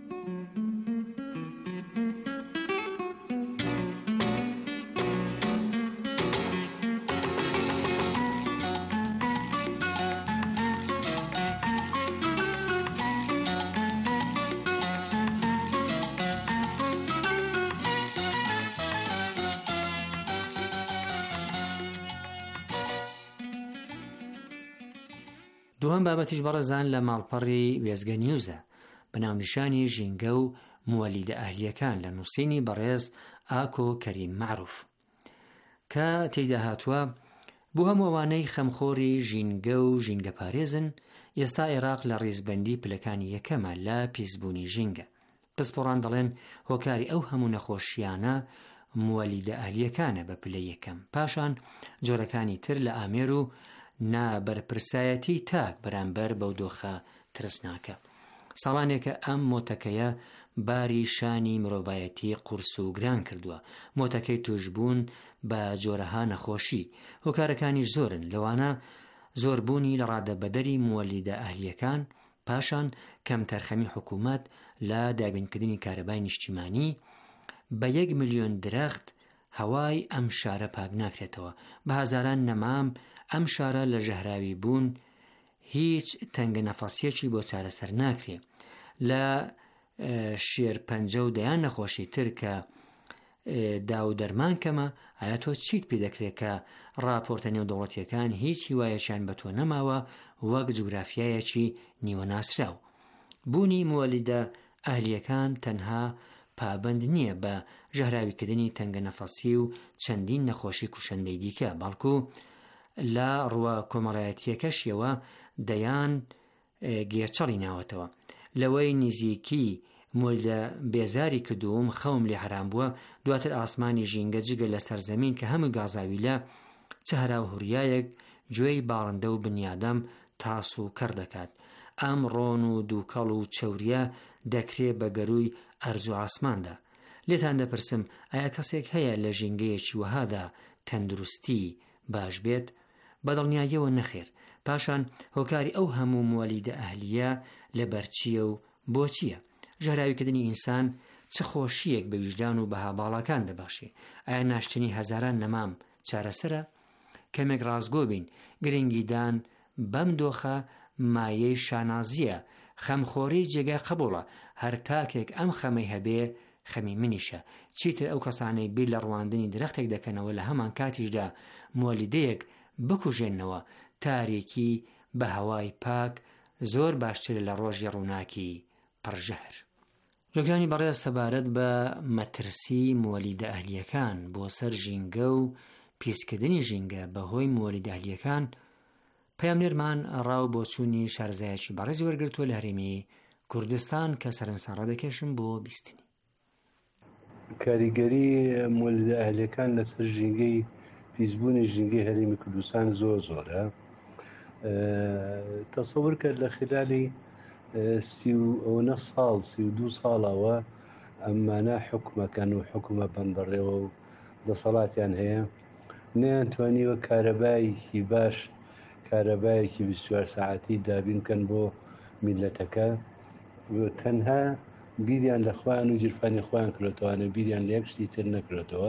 S7: دووەم بابەتیش بەڕێزان لە ماڵپەڕی وێزگە نیوزە بەناونیشانی ژینگە و موەلیدە ئەهلیەکان لە نووسینی بەڕێز ئاکۆ کەریم معروف کە تێیدا هاتووە بۆ هەموو ئەوانەی خەمخۆری ژینگە و ژینگە پارێزن ئێستا عێراق لە ڕیزبەندی پلەکانی یەکەمە لە پیسبوونی ژینگە. پسپۆڕان دەڵێن هۆکاری ئەو هەموو نەخۆشیانە موەلیدە ئەهلیەکانە بە پلە یەکەم، پاشان جۆرەکانی تر لە ئامێر و نابەرپرسایەتی تاک بەرامبەر بەو دۆخە ترسناکە. ساڵانێکە ئەم مۆتەکەیە باری شانی مرۆڤایەتی قورس و گران کردووە. مۆتەکەی توشبوون بە جۆرەها نەخۆشی، هۆکارەکانی زۆرن، لەوانە زۆربوونی لە ڕادەبەدەری موەلیدە ئەهلیەکان، پاشان کەم تەرخەمی حکوومەت لە دابینکردنی کارەبای نیشتیمانی، بە یەک ملیۆن درەخت هەوای ئەم شارە پاک ناکرێتەوە، بە هەزاران نەمام ئەم شارە لە ژەهراوی بوون هیچ تەنگە نەفەسیەکی بۆ چارەسەر ناکرێ. لە شێر پەنجە و دەیان نەخۆشی تر کە دا و دەرمان کەمە، ئایا تۆ چیت پێ دەکرێت کە ڕاپۆرتە نێودەوڵەتیەکان هیچ هیوایەکیان بە تۆ نەماوە وەک جوگرافیایەکی نیوە ناسراو. بوونی موەلیدە ئەهلیەکان تەنها پابند نییە بە ژەهراویکردنی تەنگە نەفەسی و چەندین نەخۆشی کوشەندەی دیکە، بەڵکو لە ڕوە کۆمەڵایەتیەکەشیەوە دەیان گێچەڵی ناوەتەوە. لەوەی نزیکی مۆلیدە بێزاری کردووم خەوم لێ حرام بووە، دواتر ئاسمانی ژینگە جگە لە سەرزەمین کە هەموو گازاوی لە چەهرا و هوریایەک گوێی باڵندە و بنیادەم تاس و کەڕ دەکات. ئەم ڕۆن و دووکەڵ و چەوریە دەکرێت بە گەروی ئەرز و ئاسماندا. لێتان دەپرسم ئایا کەسێک هەیە لە ژینگەیەکی وەهادا تەندروستی باش بێت؟ بەدڵنیاییەوە نەخێر. پاشان هۆکاری ئەو هەموو موەلیدە ئەهلیە لە بەرچیە و بۆچیە؟ ژەهراویکردنی ئینسان چه خۆشیەک بە ویژدان و بەها باڵاکان دەبەخشێ؟ ئایا ناشتنی هەزاران نەمام چارەسەرە؟ کەمێک ڕازگۆ بین، گرنگیدان بەم دۆخە مایەی شانازیە، خەمخۆری جێگای قبوڵە، هەر تاکێک ئەم خەمەی هەبێ خەمی منیشە. چیتر ئەو کەسانەی بیر لە ڕواندنی درەختێک دەکەنەوە لە هەمان کاتیشدا موەلیدەیەک بکوژێنەوە، تاریکی بە هەوای پاک زۆر باشتر لە ڕۆژی ڕووناکی پڕژەهر. جۆگرانی بەڕێز سەبارەت بە مەترسی موەلیدە ئەهلیەکان بۆ سەر ژینگە و پیسکردنی ژینگە بەهۆی موەلیدە ئەهلیەکان، پەیامنێرمان ڕاو بۆ چوونی شارەزایەکی بەڕێزی وەرگرتووە لە هەرێمی کوردستان کە سەرنجسان ڕادەکێشم بۆ بیستنی.
S8: کاریگەری موەلیدە ئەهلیەکان لەسەر ژینگەی پیسبوونی ژینگەی هەرێمی کوردستان زۆر زۆرە. تەسەور کرد لە خلالی سی و نە ساڵ سی و دوو ساڵەوە ئەمانە حکومەکان و حکومە بەندبەڕێوە و دەسەڵاتیان هەیە، نەیانتوانیوە کارەبایەکی باش، کارەبایەکی بیست و چوار ساعەتی دابین بکەن بۆ میلەتەکە. تەنها بیریان لە خۆیان و جیرفانی خۆیان کردوتەوانە، بیریان لە یەک شتی تر نەکردەوە،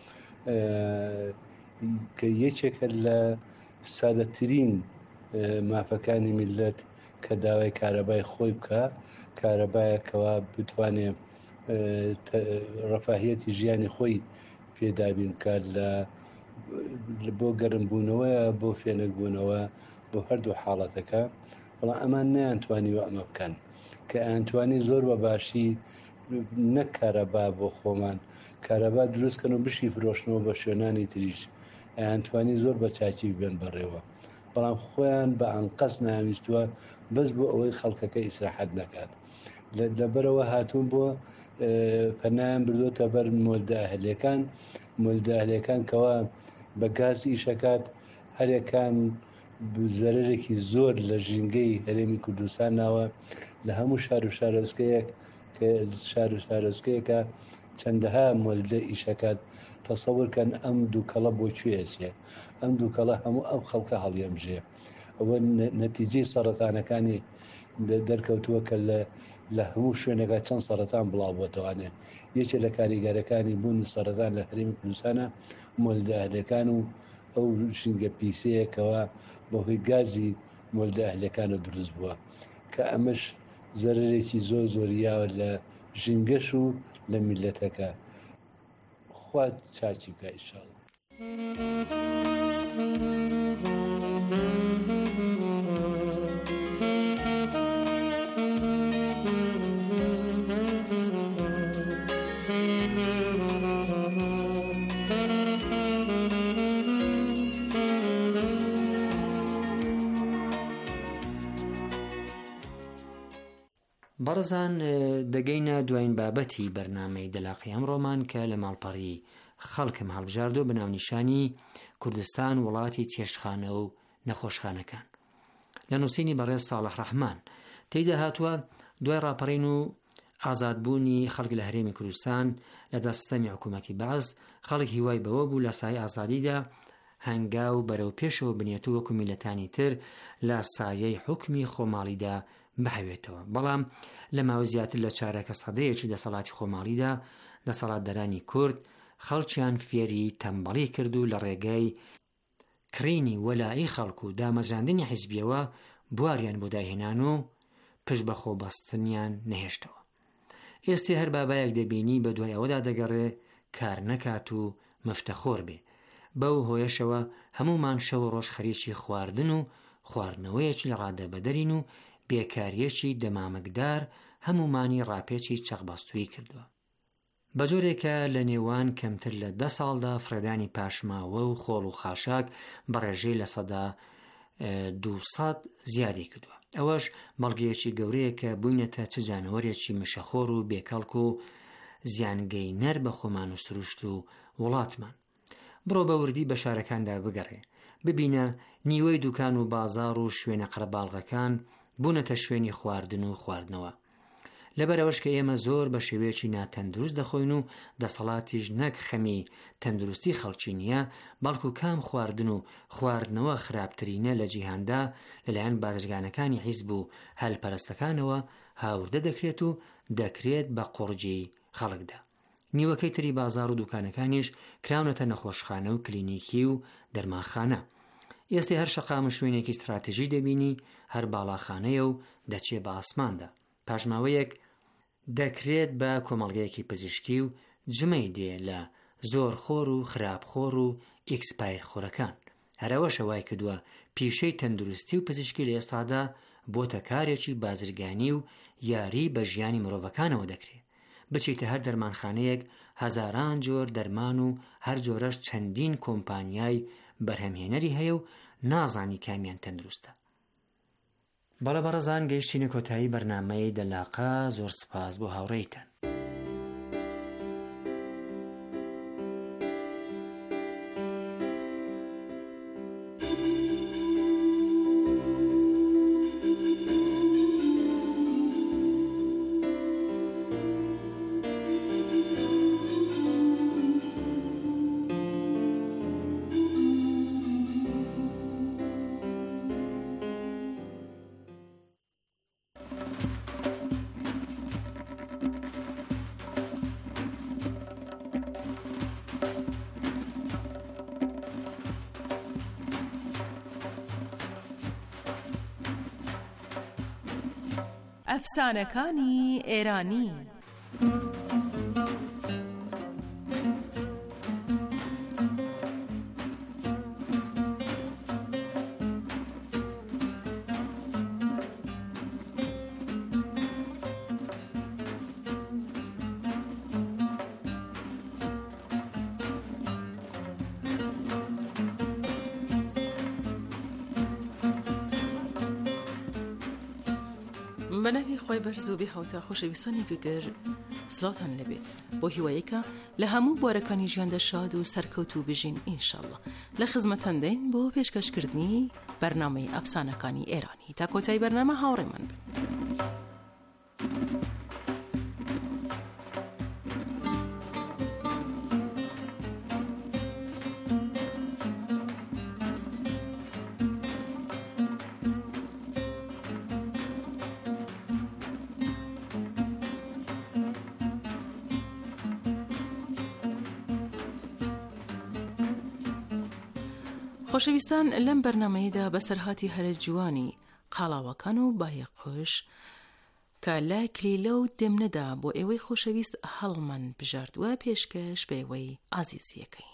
S8: کە یەکێکە لە سادەترین مافەکانی میلەت کە داوای کارەبای خۆی بکە، کارەبایەکەوە بتوانێت ڕەفاهیەتی ژیانی خۆی پێدابین بکات، لە بۆ گەرمبوونەوەیە بۆ فێنەکبوونەوە بۆ هەردوو حاڵەتەکە. بەڵام ئەمان نەیانتوانیوە ئەمە بکەن، کە ئەیانتوانی زۆر بە باشی نەک کارەبا بۆ خۆمان کارەبا دروستکەن و بشی فرۆشتنەوە بە شوێنانی تریش، ئەیانتوانی زۆر بە چاکی ببێن بەڕێوە، بەڵام خۆیان بە ئەنقەس ناویستووە بەس بۆ ئەوەی خەڵکەکە ئیسراحەت نەکات. لەبەرەوە هاتوون بۆ پەنایان بردوتە بەر موەلیدە ئەهلیەکان. موەلیدە ئەهلیەکان کەوا بە گاز ئیشەکات، هەرێکان زەرێکی زۆر لە ژینگەی هەرێمی کوردستان ناوە، لە هەموو شار و شارۆچکەیەک کە شار و شارۆچکەیەکە چەندەها موەلیدە ئیشەکات. تەسەورکەن ئەم دووکەڵە بۆ کوێچێ، ئەم دووکەڵە هەموو ئەو خەڵکە هەڵیەمژێ. ئەوە نەتیجەی سەرەتانەکانی دەرکەوتووە کە لە هەموو شوێنەکە چەند سەرەتان بڵاو بۆتەوانێ. یەکێ لە کاریگەرەکانی بوونی سەرەتان لە هەرێمی کوردستانە موەلیدە ئەهلیەکان و ئەو ژینگە پیسەیەکەوە بەهۆی گازی موەلیدە ئەهلیەکانە دروست بووە، کە ئەمەش زەرێکی زۆر زۆریاوە لە ژینگەش و لە میلەتەکە. خوا چاچی بکە ئینشاڵڵا.
S7: بەڕزان دەگەینە دوایین بابەتی بەرنامەی دەلاقی ئەمڕۆمان کە لە ماڵپەڕی خەڵکم هەڵبژاردۆ بە ناونیشانی کوردستان وڵاتی چێشتخانە و نەخۆشخانەکان لە نووسینی بەڕێز ساڵح ڕەحمان تێیدا هاتووە دوای ڕاپەڕین و ئازادبوونی خەڵک لە هەرێمی کوردستان لە دەستەمی حکوومەتی بەعز خەڵک هیوای بەوە بوو لە سایە ئازادیدا هەنگاو بەرەو پێشەوە بنێت و وەکو میلەتانی تر لە سایەی حکمی خۆماڵیدا بهەوێتەوە. بەڵام لە ماوە زیاتر لە چارەکە سەدەیەکی دەسەڵاتی خۆماڵیدا دەسەڵاتدەرانی کورد خەڵکیان فێری تەمبەڵی کرد و لە ڕێگای کرینی وەلایی خەڵک و دامەزراندنی حیزبیەوە بواریان بۆ داهێنان و پشت بە خۆبەستنیان نەهێشتەوە. ئێستی هەر بابایەک دەبینی بە دوای ئەوەدا دەگەڕێ کار نەکات و مفتەخۆر بێ. بەو هۆیشەوە هەمومان شەو ڕۆژ خەریکی خواردن و خواردنەوەیەکی لە ڕادەبەدەرین و بێکاریەکی دەمامەکدار هەمومانی ڕاپێکی چەقبەستووی کردووە. بە جۆرێکە لە نێوان کەمتر لە دە ساڵدا فرەدانی پاشماوە و خۆڵ و خاشاک بەڕێژەی لە سەدا دووسەد زیادی کردووە. ئەوەش بەڵگەیەکی گەورەیە کە بووینەتە چ جانەوەرێکی مشەخۆر و بێکەڵک و زیانگەی نەر بە خۆمان و سروشت و وڵاتمان. بڕۆ بە وردی بە شارەکاندا بگەڕێ، ببینە نیوەی دوکان و بازار و شوێنە قەرەباڵغەکان بوونەتە شوێنی خواردن و خواردنەوە. لەبەرەوەش کە ئێمە زۆر بە شێوەیەکی ناتەندروست دەخۆین و دەسەڵاتیش نەک خەمی تەندروستی خەڵکی نییە، بەڵکو کام خواردن و خواردنەوە خراپترینە لە جیهاندا لەلایەن بازرگانەکانی حیزب و هەلپەرستەکانەوە هاوردە دەکرێت و دەکرێت بە قوڕجی خەڵکدا. نیوەکەی تری بازار و دوکانەکانیش کراونەتە نەخۆشخانە و کلینیکی و دەرمانخانە. ئێستا هەر شەقام شوێنێکی استراتیژی دەبینی، هەر باڵاخانەیە و دەچێ بە ئاسماندا. پاشماوەیەک دەکرێت بە کۆمەڵگەیەکی پزیشکی و جمەی دێ لە زۆر خۆر و خراپخۆر و ئیکسپایر خۆرەکان. هەرەوە شەوای کردووە پیشەی تەندروستی و پزیشکی لە ئێستادا بۆتە کارێکی بازرگانی و یاری بە ژیانی مرۆڤەکانەوە دەکرێت. بچیتە هەر دەرمانخانەیەک هەزاران جۆر دەرمان و هەر جۆرەش چەندین کۆمپانیای بەرهەمهێنەری هەیە و نازانی کامیان تەندروستە. بەڵە بەڕەزان گەیشتینە کۆتایی بەرنامەی دەلاقە. زۆر سپاس بۆ هاوڕێیتان.
S9: ئەفسانەکانی ئێرانی. بەناوی خۆی بەرز و بێ هاوتا خۆشەویستانی بگەر سڵاتان لەبێت بۆ هیوایەکە لە هەموو بۆرەکانی ژیاندا شاد و سەرکەوت و بژین ئینشاءڵڵا. لە خزمەتان دەین بۆ پێشکەشکردنی بەرنامەی ئەفسانەکانی ئێرانی. تا کۆتایی بەرنامە هاوڕێمان بن. خۆشەویستان، لەم بەرنامەیەدا بەسەرهاتی هەرە جوانی قاڵاوەکان و بایەقۆش کە لای کلیلە و دێمنەدا بۆ ئێوەی خۆشەویست هەڵمان بژاردووە پێشکەش بە ئێوەی ئازیزیەکەین.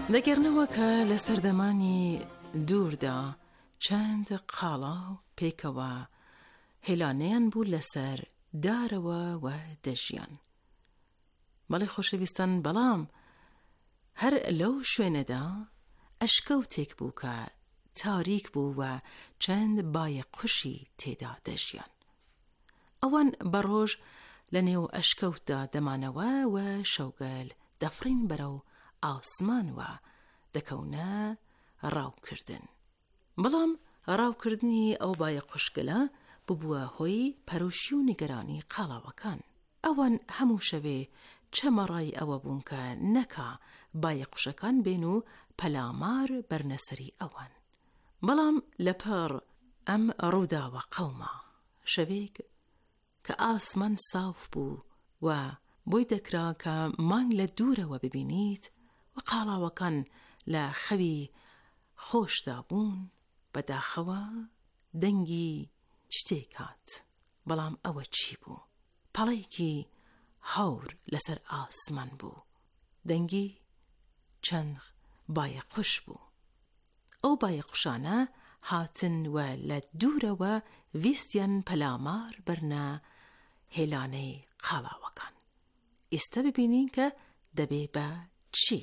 S9: دەگەرنەوە کە لە سەردەمانی دووردا چەند قاڵا و پێکەوە هێلانەیان بوو لەسەر دارەوە و دەژیان. بەڵێ خۆشەویستان، بەڵام هەر لەو شوێنەدا ئەشکەوتێک بوو کە تاریک بوو و چەند بایە قوشی تێدا دەژیان. ئەوان بەڕۆژ لە نێو ئەشکەوتدا دەمانەوە و شەوگەل دەفرین بەرەو ئاسمان و دەکەونە ڕاوکردن. بەڵام ڕاوکردنی ئەو بایە قوشگەلە ببووە هۆی پەرۆشی و نیگەرانی قاڵاوەکان. ئەوان هەموو شەوێ چەمەڕای ئەوە بوون کە نەکا بایە قوشەکان بێن و پەلامار بەرنەسەری ئەوان. بەڵام لەپەر ئەم ڕووداوە قەوما شەوێک کە ئاسمان ساف بوو و بۆی دەکرا کە مانگ لە دوورەوە ببینیت و قاڵاوەکان لە خەوی خۆشدا بوون، بەداخەوە دەنگی شتێک هات. بەڵام ئەوە چی بوو؟ پەڵەیەکی هەور لەسەر ئاسمان بوو. دەنگی چەند بایە قوش بوو. ئەو بایە قوشانە هاتن و لە دوورەوە ویستیان پەلامار بەرنە هێلانەی قاڵاوەکان. ئێستا ببینین کە دەبێ بە چی؟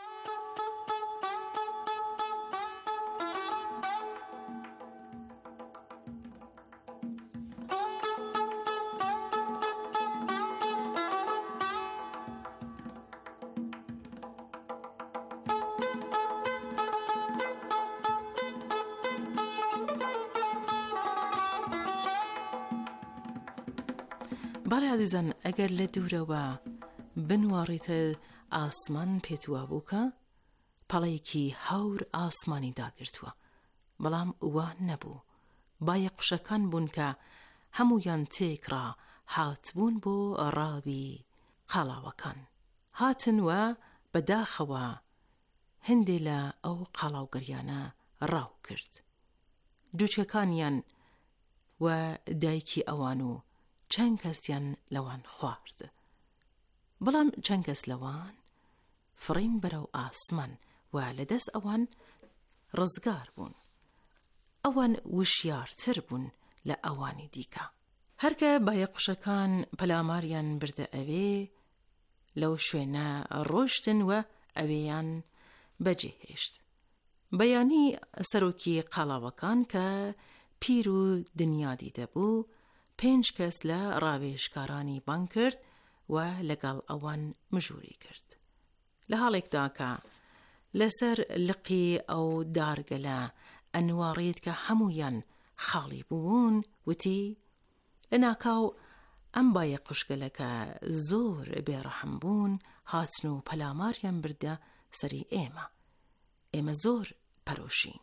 S9: باڵێ عزیزان، ئەگەر لە دوورەوە بنوارێتە ئاسمان پێتوە بووکە پەڵەیەکی هەور ئاسمانی داگرتووە. بەڵام وا نەبوو. بایە قوشەکان بوون کە هەمویان تێکڕا هاتبوون بۆ ڕاوی قاڵاوەکان. هاتن و بەداخەوە هەندێ لە ئەو قاڵاوگەریانە ڕاو کرد. جوچەکانیان و دایکی ئەوان و چەند کەسیان لەوان خوارد. بەڵام چەند کەس لەوان فڕین بەرەو ئاسمان و لەدەست ئەوان ڕزگار بوون. ئەوان وشیارتر بوون لە ئەوانی دیکە. هەرکە بایە قوشەکان پەلاماریان بردە ئەوێ، لەو شوێنە ڕۆشتن و ئەوێیان بەجێهێشت. بەیانی سەرۆکی قاڵاوەکان کە پیر و دنیا دیدە بوو، پێنج کەس لە ڕاوێژکارانی بانگ کرد و لەگەڵ ئەوان مژووری کرد. لە حاڵێکدا کە لەسەر لقی ئەو دارگەلە ئەنوارێت کە هەمویان خاڵی بوون، وتی لە ناکاو ئەم بایە قوشگەلەکە زۆر بێڕەحم بوون، هاتن و پەلاماریان بردە سەری ئێمە. ئێمە زۆر پەرۆشین.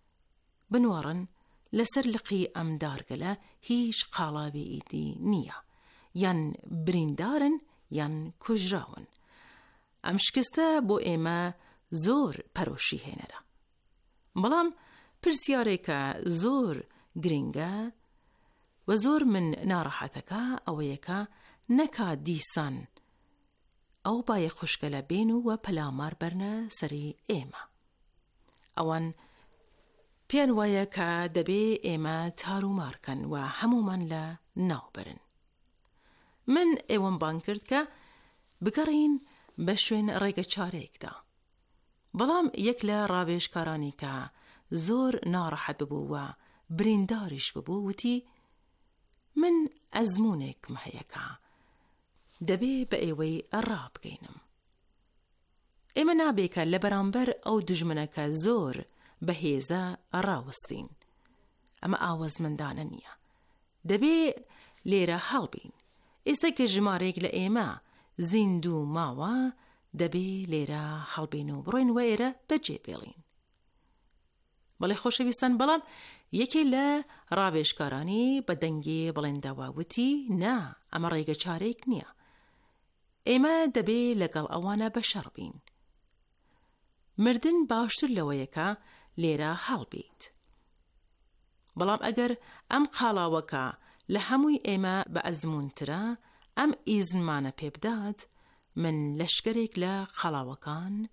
S9: بنوارن لەسەر لقی ئەم دارگەلە هیچ قاڵاوی ئیدی نییە، یان بریندارن یان کوژراون. ئەم شکستە بۆ ئێمە زۆر پەرۆشی هێنەرە. بەڵام پرسیارێکە زۆر گرنگە و زۆر من ناڕەحەتەکە ئەوەیەکە نەکا دیسان ئەو بایە خوشگەلە بێن و پەلامار بەرنە سەری ئێمە. ئەوان پێیان وایە کە دەبێ ئێمە تارومارکەن و هەمومان لە ناوبرن. من ئێوەم بان کرد کە بگەڕین بە شوێن ڕێگە چارەیەکدا. بەڵام یەک لە ڕاوێژکارانی کە زۆر ناڕەحەت ببوو و برینداریش ببوو، وتی من ئەزمونێکم هەیەکە، دەبێ بە ئێوەی ڕابگەینم. ئێمە نابێکە لە بەرامبەر ئەو دژمنەکە زۆر بەهێزە ڕاوەستین. ئەمە ئاوەزمەندانە نییە. دەبێ لێرە هەڵبین. ئێستا کە ژمارێک لە ئێمە زیندوو ماوە، دەبێ لێرە هەڵبین و بڕۆین و ئێرە بەجێ بێڵین. بەڵێ خۆشەویستان، بەڵام یەکێ لە ڕاوێژکارانی بە دەنگی بڵێندەوە وتی نا، ئەمە ڕێگە چارێک نییە. ئێمە دەبێ لەگەڵ ئەوانە بەشەڕ بین. مردن باشتر لەوەیەکە لێرە هەڵبیت. بەڵام ئەگەر ئەم قاڵاوەکە لە هەمووی ئێمە بە ئەزمونترە، ئەم ئیزنمانە پێبدات، من لەشکرێک لە قاڵاوەکان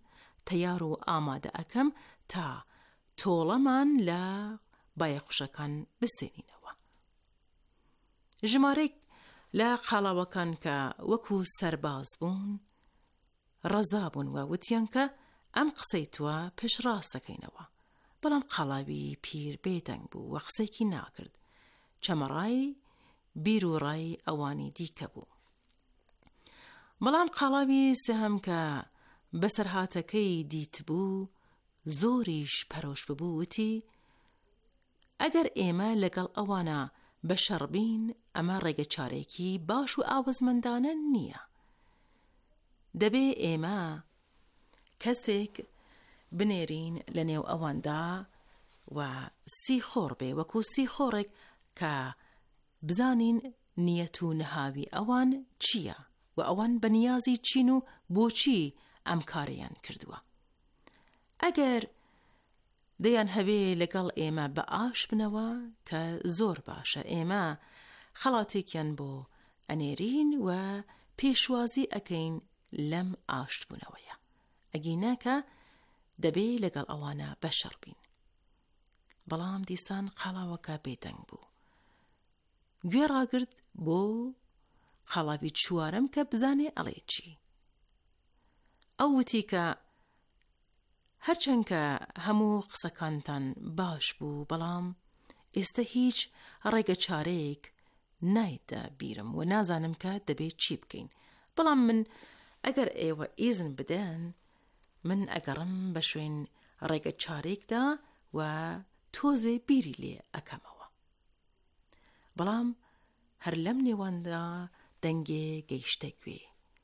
S9: تەیار و ئامادە ئەکەم تا تۆڵەمان لە بایەخوشەکان بسێنینەوە. ژمارەیەک لە قاڵاوەکان کە وەکو سەرباز بوون ڕەزا بوون و وتیان کە ئەم قسەی تووە پێشڕاستەکەینەوە، بەڵام قاڵاوی پیر بێدەنگ بوو و قسەیکی ناکرد. چەمەڕای بیر و ڕای ئەوانی دیکە بوو. بەڵام قاڵاوی سێهەم کە بەسەرهاتەکەی دیت بوو زۆریش پەرۆش ببوو وتی ئەگەر ئێمە لەگەڵ ئەوانە بەشەڕبین ئەمە ڕێگە چارێکی باش و ئاوەزمەندانە نییە. دەبێ ئێمە کەسێک بنێرین لە نێو ئەواندا و سی خۆڕ بێ وەکو سی خۆڕێک کە بزانین نیەت و نەهاوی ئەوان چییە و ئەوان بەنیازی چین و بۆچی ئەم کارەیان کردووە. ئەگەر دەیان هەوێ لەگەڵ ئێمە بە ئاش بنەوە کە زۆر باشە، ئێمە خەڵاتێکیان بۆ ئەنێرین و پێشوازی ئەکەین لەم ئاشت بوونەوەیە. ئەگینەکە دەبێ لەگەڵ ئەوانە بەشەڕ بین. بەڵام دیسان قاڵاوەکە بێدەنگ بوو. گوێ ڕاگرت بۆ قاڵاوی چوارەم کە بزانێ ئەڵێ چی. ئەو وتی کە هەرچەند کە هەموو قسەکانتان باش بوو، بەڵام ئێستا هیچ ڕێگە چارەیەک نایدە بیرم و نازانم کە دەبێت چی بکەین. بەڵام من ئەگەر ئێوە ئیزن بدەن من ئەگەڕم بە شوێن ڕێگە چارێکدا و تۆزێ بیری لێ ئەکەمەوە. بەڵام هەر لەم نێواندا دەنگێ گەیشتە گوێ.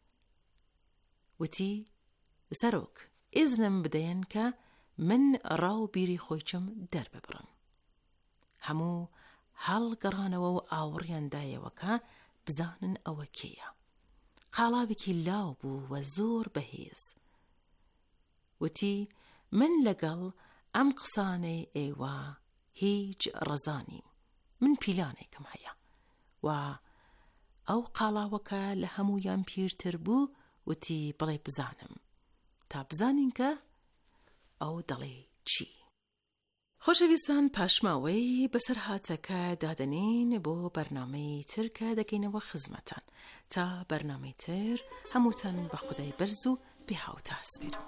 S9: وتی سەرۆک ئیزنم بدەن کە من ڕاو بیری خۆیچم دەرببڕم. هەموو هەڵگەڕانەوە و ئاوڕیان دایەوە کە بزانن ئەوە کێیە. قاڵاوێکی لاو بوو و زۆر بەهێز. وتی من لەگەڵ ئەم قسانەی ئێوە هیچ ڕەزانیم، من پیلانێکم هەیە. و ئەو قاڵاوەکە لە هەموویان پیرتر بوو وتی بڵێ بزانم تا بزانین کە ئەو دەڵێ چی. خۆشەویستان، پاشماوەی بەسەرهاتەکە دادەنین بۆ بەرنامەی تر کە دەکەینەوە خزمەتان. تا بەرنامەی تر هەمووتان بە خودای بەرز و بێهاوتە هەسپێرم.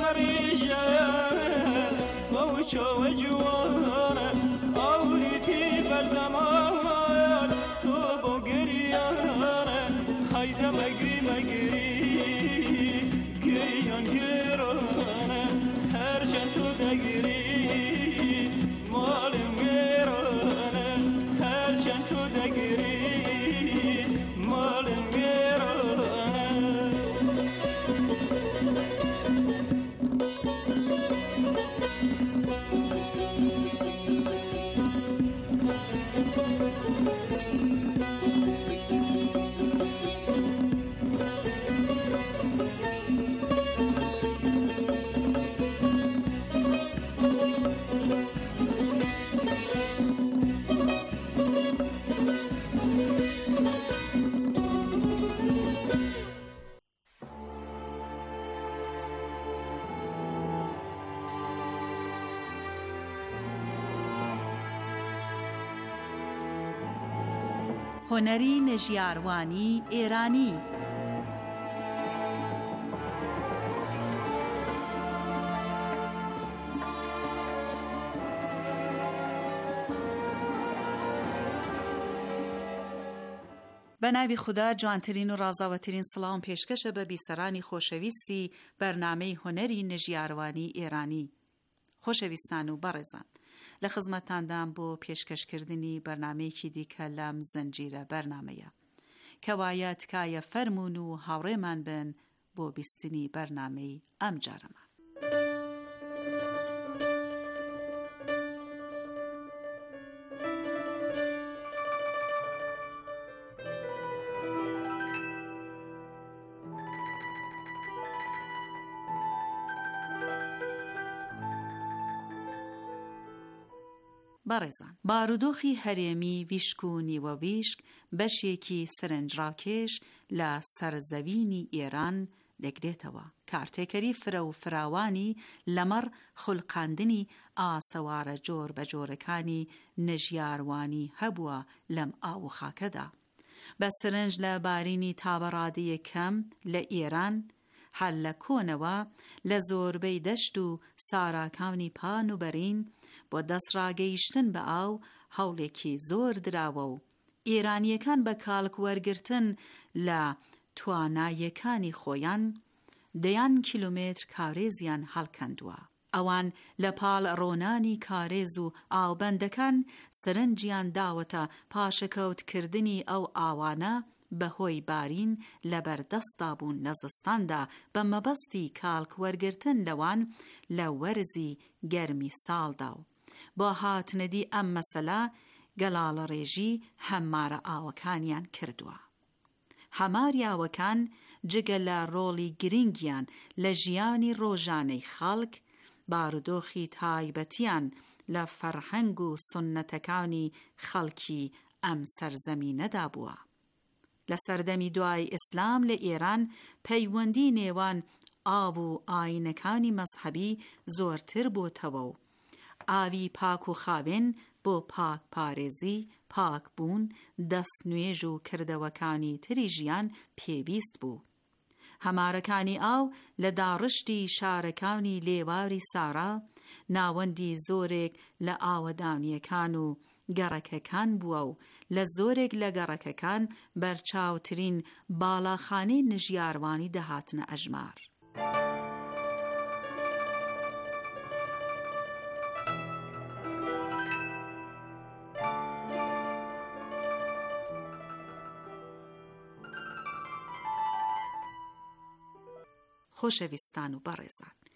S10: هۆنەری نەژیاروانی ئێرانی. بە ناوی خوددا جوانترین و ڕازاوەترین سڵاو پێشکەشە بە بیسەرانی خۆشەویستی بەرنامەی هۆنەری نەژیاروانی ئێرانی. خۆشەویستان و بەڕێزان، لە خزمەتاندام بۆ پێشکەشکردنی بەرنامەیەکی دیکە لەم زەنجیرە بەرنامەیە کە وایە تکایە فەرمون و هاوڕێمان بن بۆ بیستنی بەرنامەی ئەم جارەمان. بەڕێزان، بارودۆخی هەرێمی ویشک و نیوە ویشک بەشێکی سەرنجڕاکێش لە سەرزەوینی ئێران دەگرێتەوە. کارتێکەری فرە و فراوانی لەمەڕ خوڵقاندنی ئاسەوارە جۆر بە جۆرەکانی نەژیاروانی هەبووە لەم ئاو و خاکەدا. بە سەرنج لە بارینی تابەڕادی یەکەم لە ئێران هەر لە کۆنەوە لە زۆربەی دەشت و ساراکانی پان و بەرین بۆ دەستڕاگەیشتن بە ئاو هەوڵێکی زۆر دراوە و ئێرانیەکان بە کاڵک وەرگرتن لە توانایەکانی خۆیان دەیان کیلومتر کارێزیان هەڵکەندووە. ئەوان لە پاڵ ڕۆنانی کارێز و ئاوبەندەکان سەرنجیان داوەتە پاشەکەوتکردنی ئەو ئاوانە بەهۆی بارین لە بەردەستا بوون لە زستاندا بە مەبەستی کاڵک وەرگرتن لەوان لە وەرزی گەرمی ساڵدا و بۆ هاتنەدی ئەم مەسەلە گەلاڵە ڕێژی هەمارە ئاوەکانیان کردووە. هەماری ئاوەکان جگە لە ڕۆڵی گرنگیان لە ژیانی ڕۆژانەی خەڵک، بارودۆخی تایبەتیان لە فەرهەنگ و سونەتەکانی خەڵکی ئەم سەرزەمینەدا بووە. لە سەردەمی دوای ئیسلام لە ئێران پەیوەندی نێوان ئاو و ئاینەکانی مەزهەبی زۆرتر بۆتەوە و ئاوی پاک و خاوێن بۆ پاک پارێزی، پاک بوون، دەست نوێژ و کردەوەکانی تری ژیان پێویست بوو. هەمارەکانی ئاو لە داڕشتی شارەکانی لێواری سارا ناوەندی زۆرێک لە ئاوەدانیەکان و گەڕەکەکان بووە و لە زۆرێک لە گەڕەکەکان بەرچاوترین باڵاخانەی نەژیاروانی دەهاتنە ئەژمار. خۆشەویستان و بەڕێزان،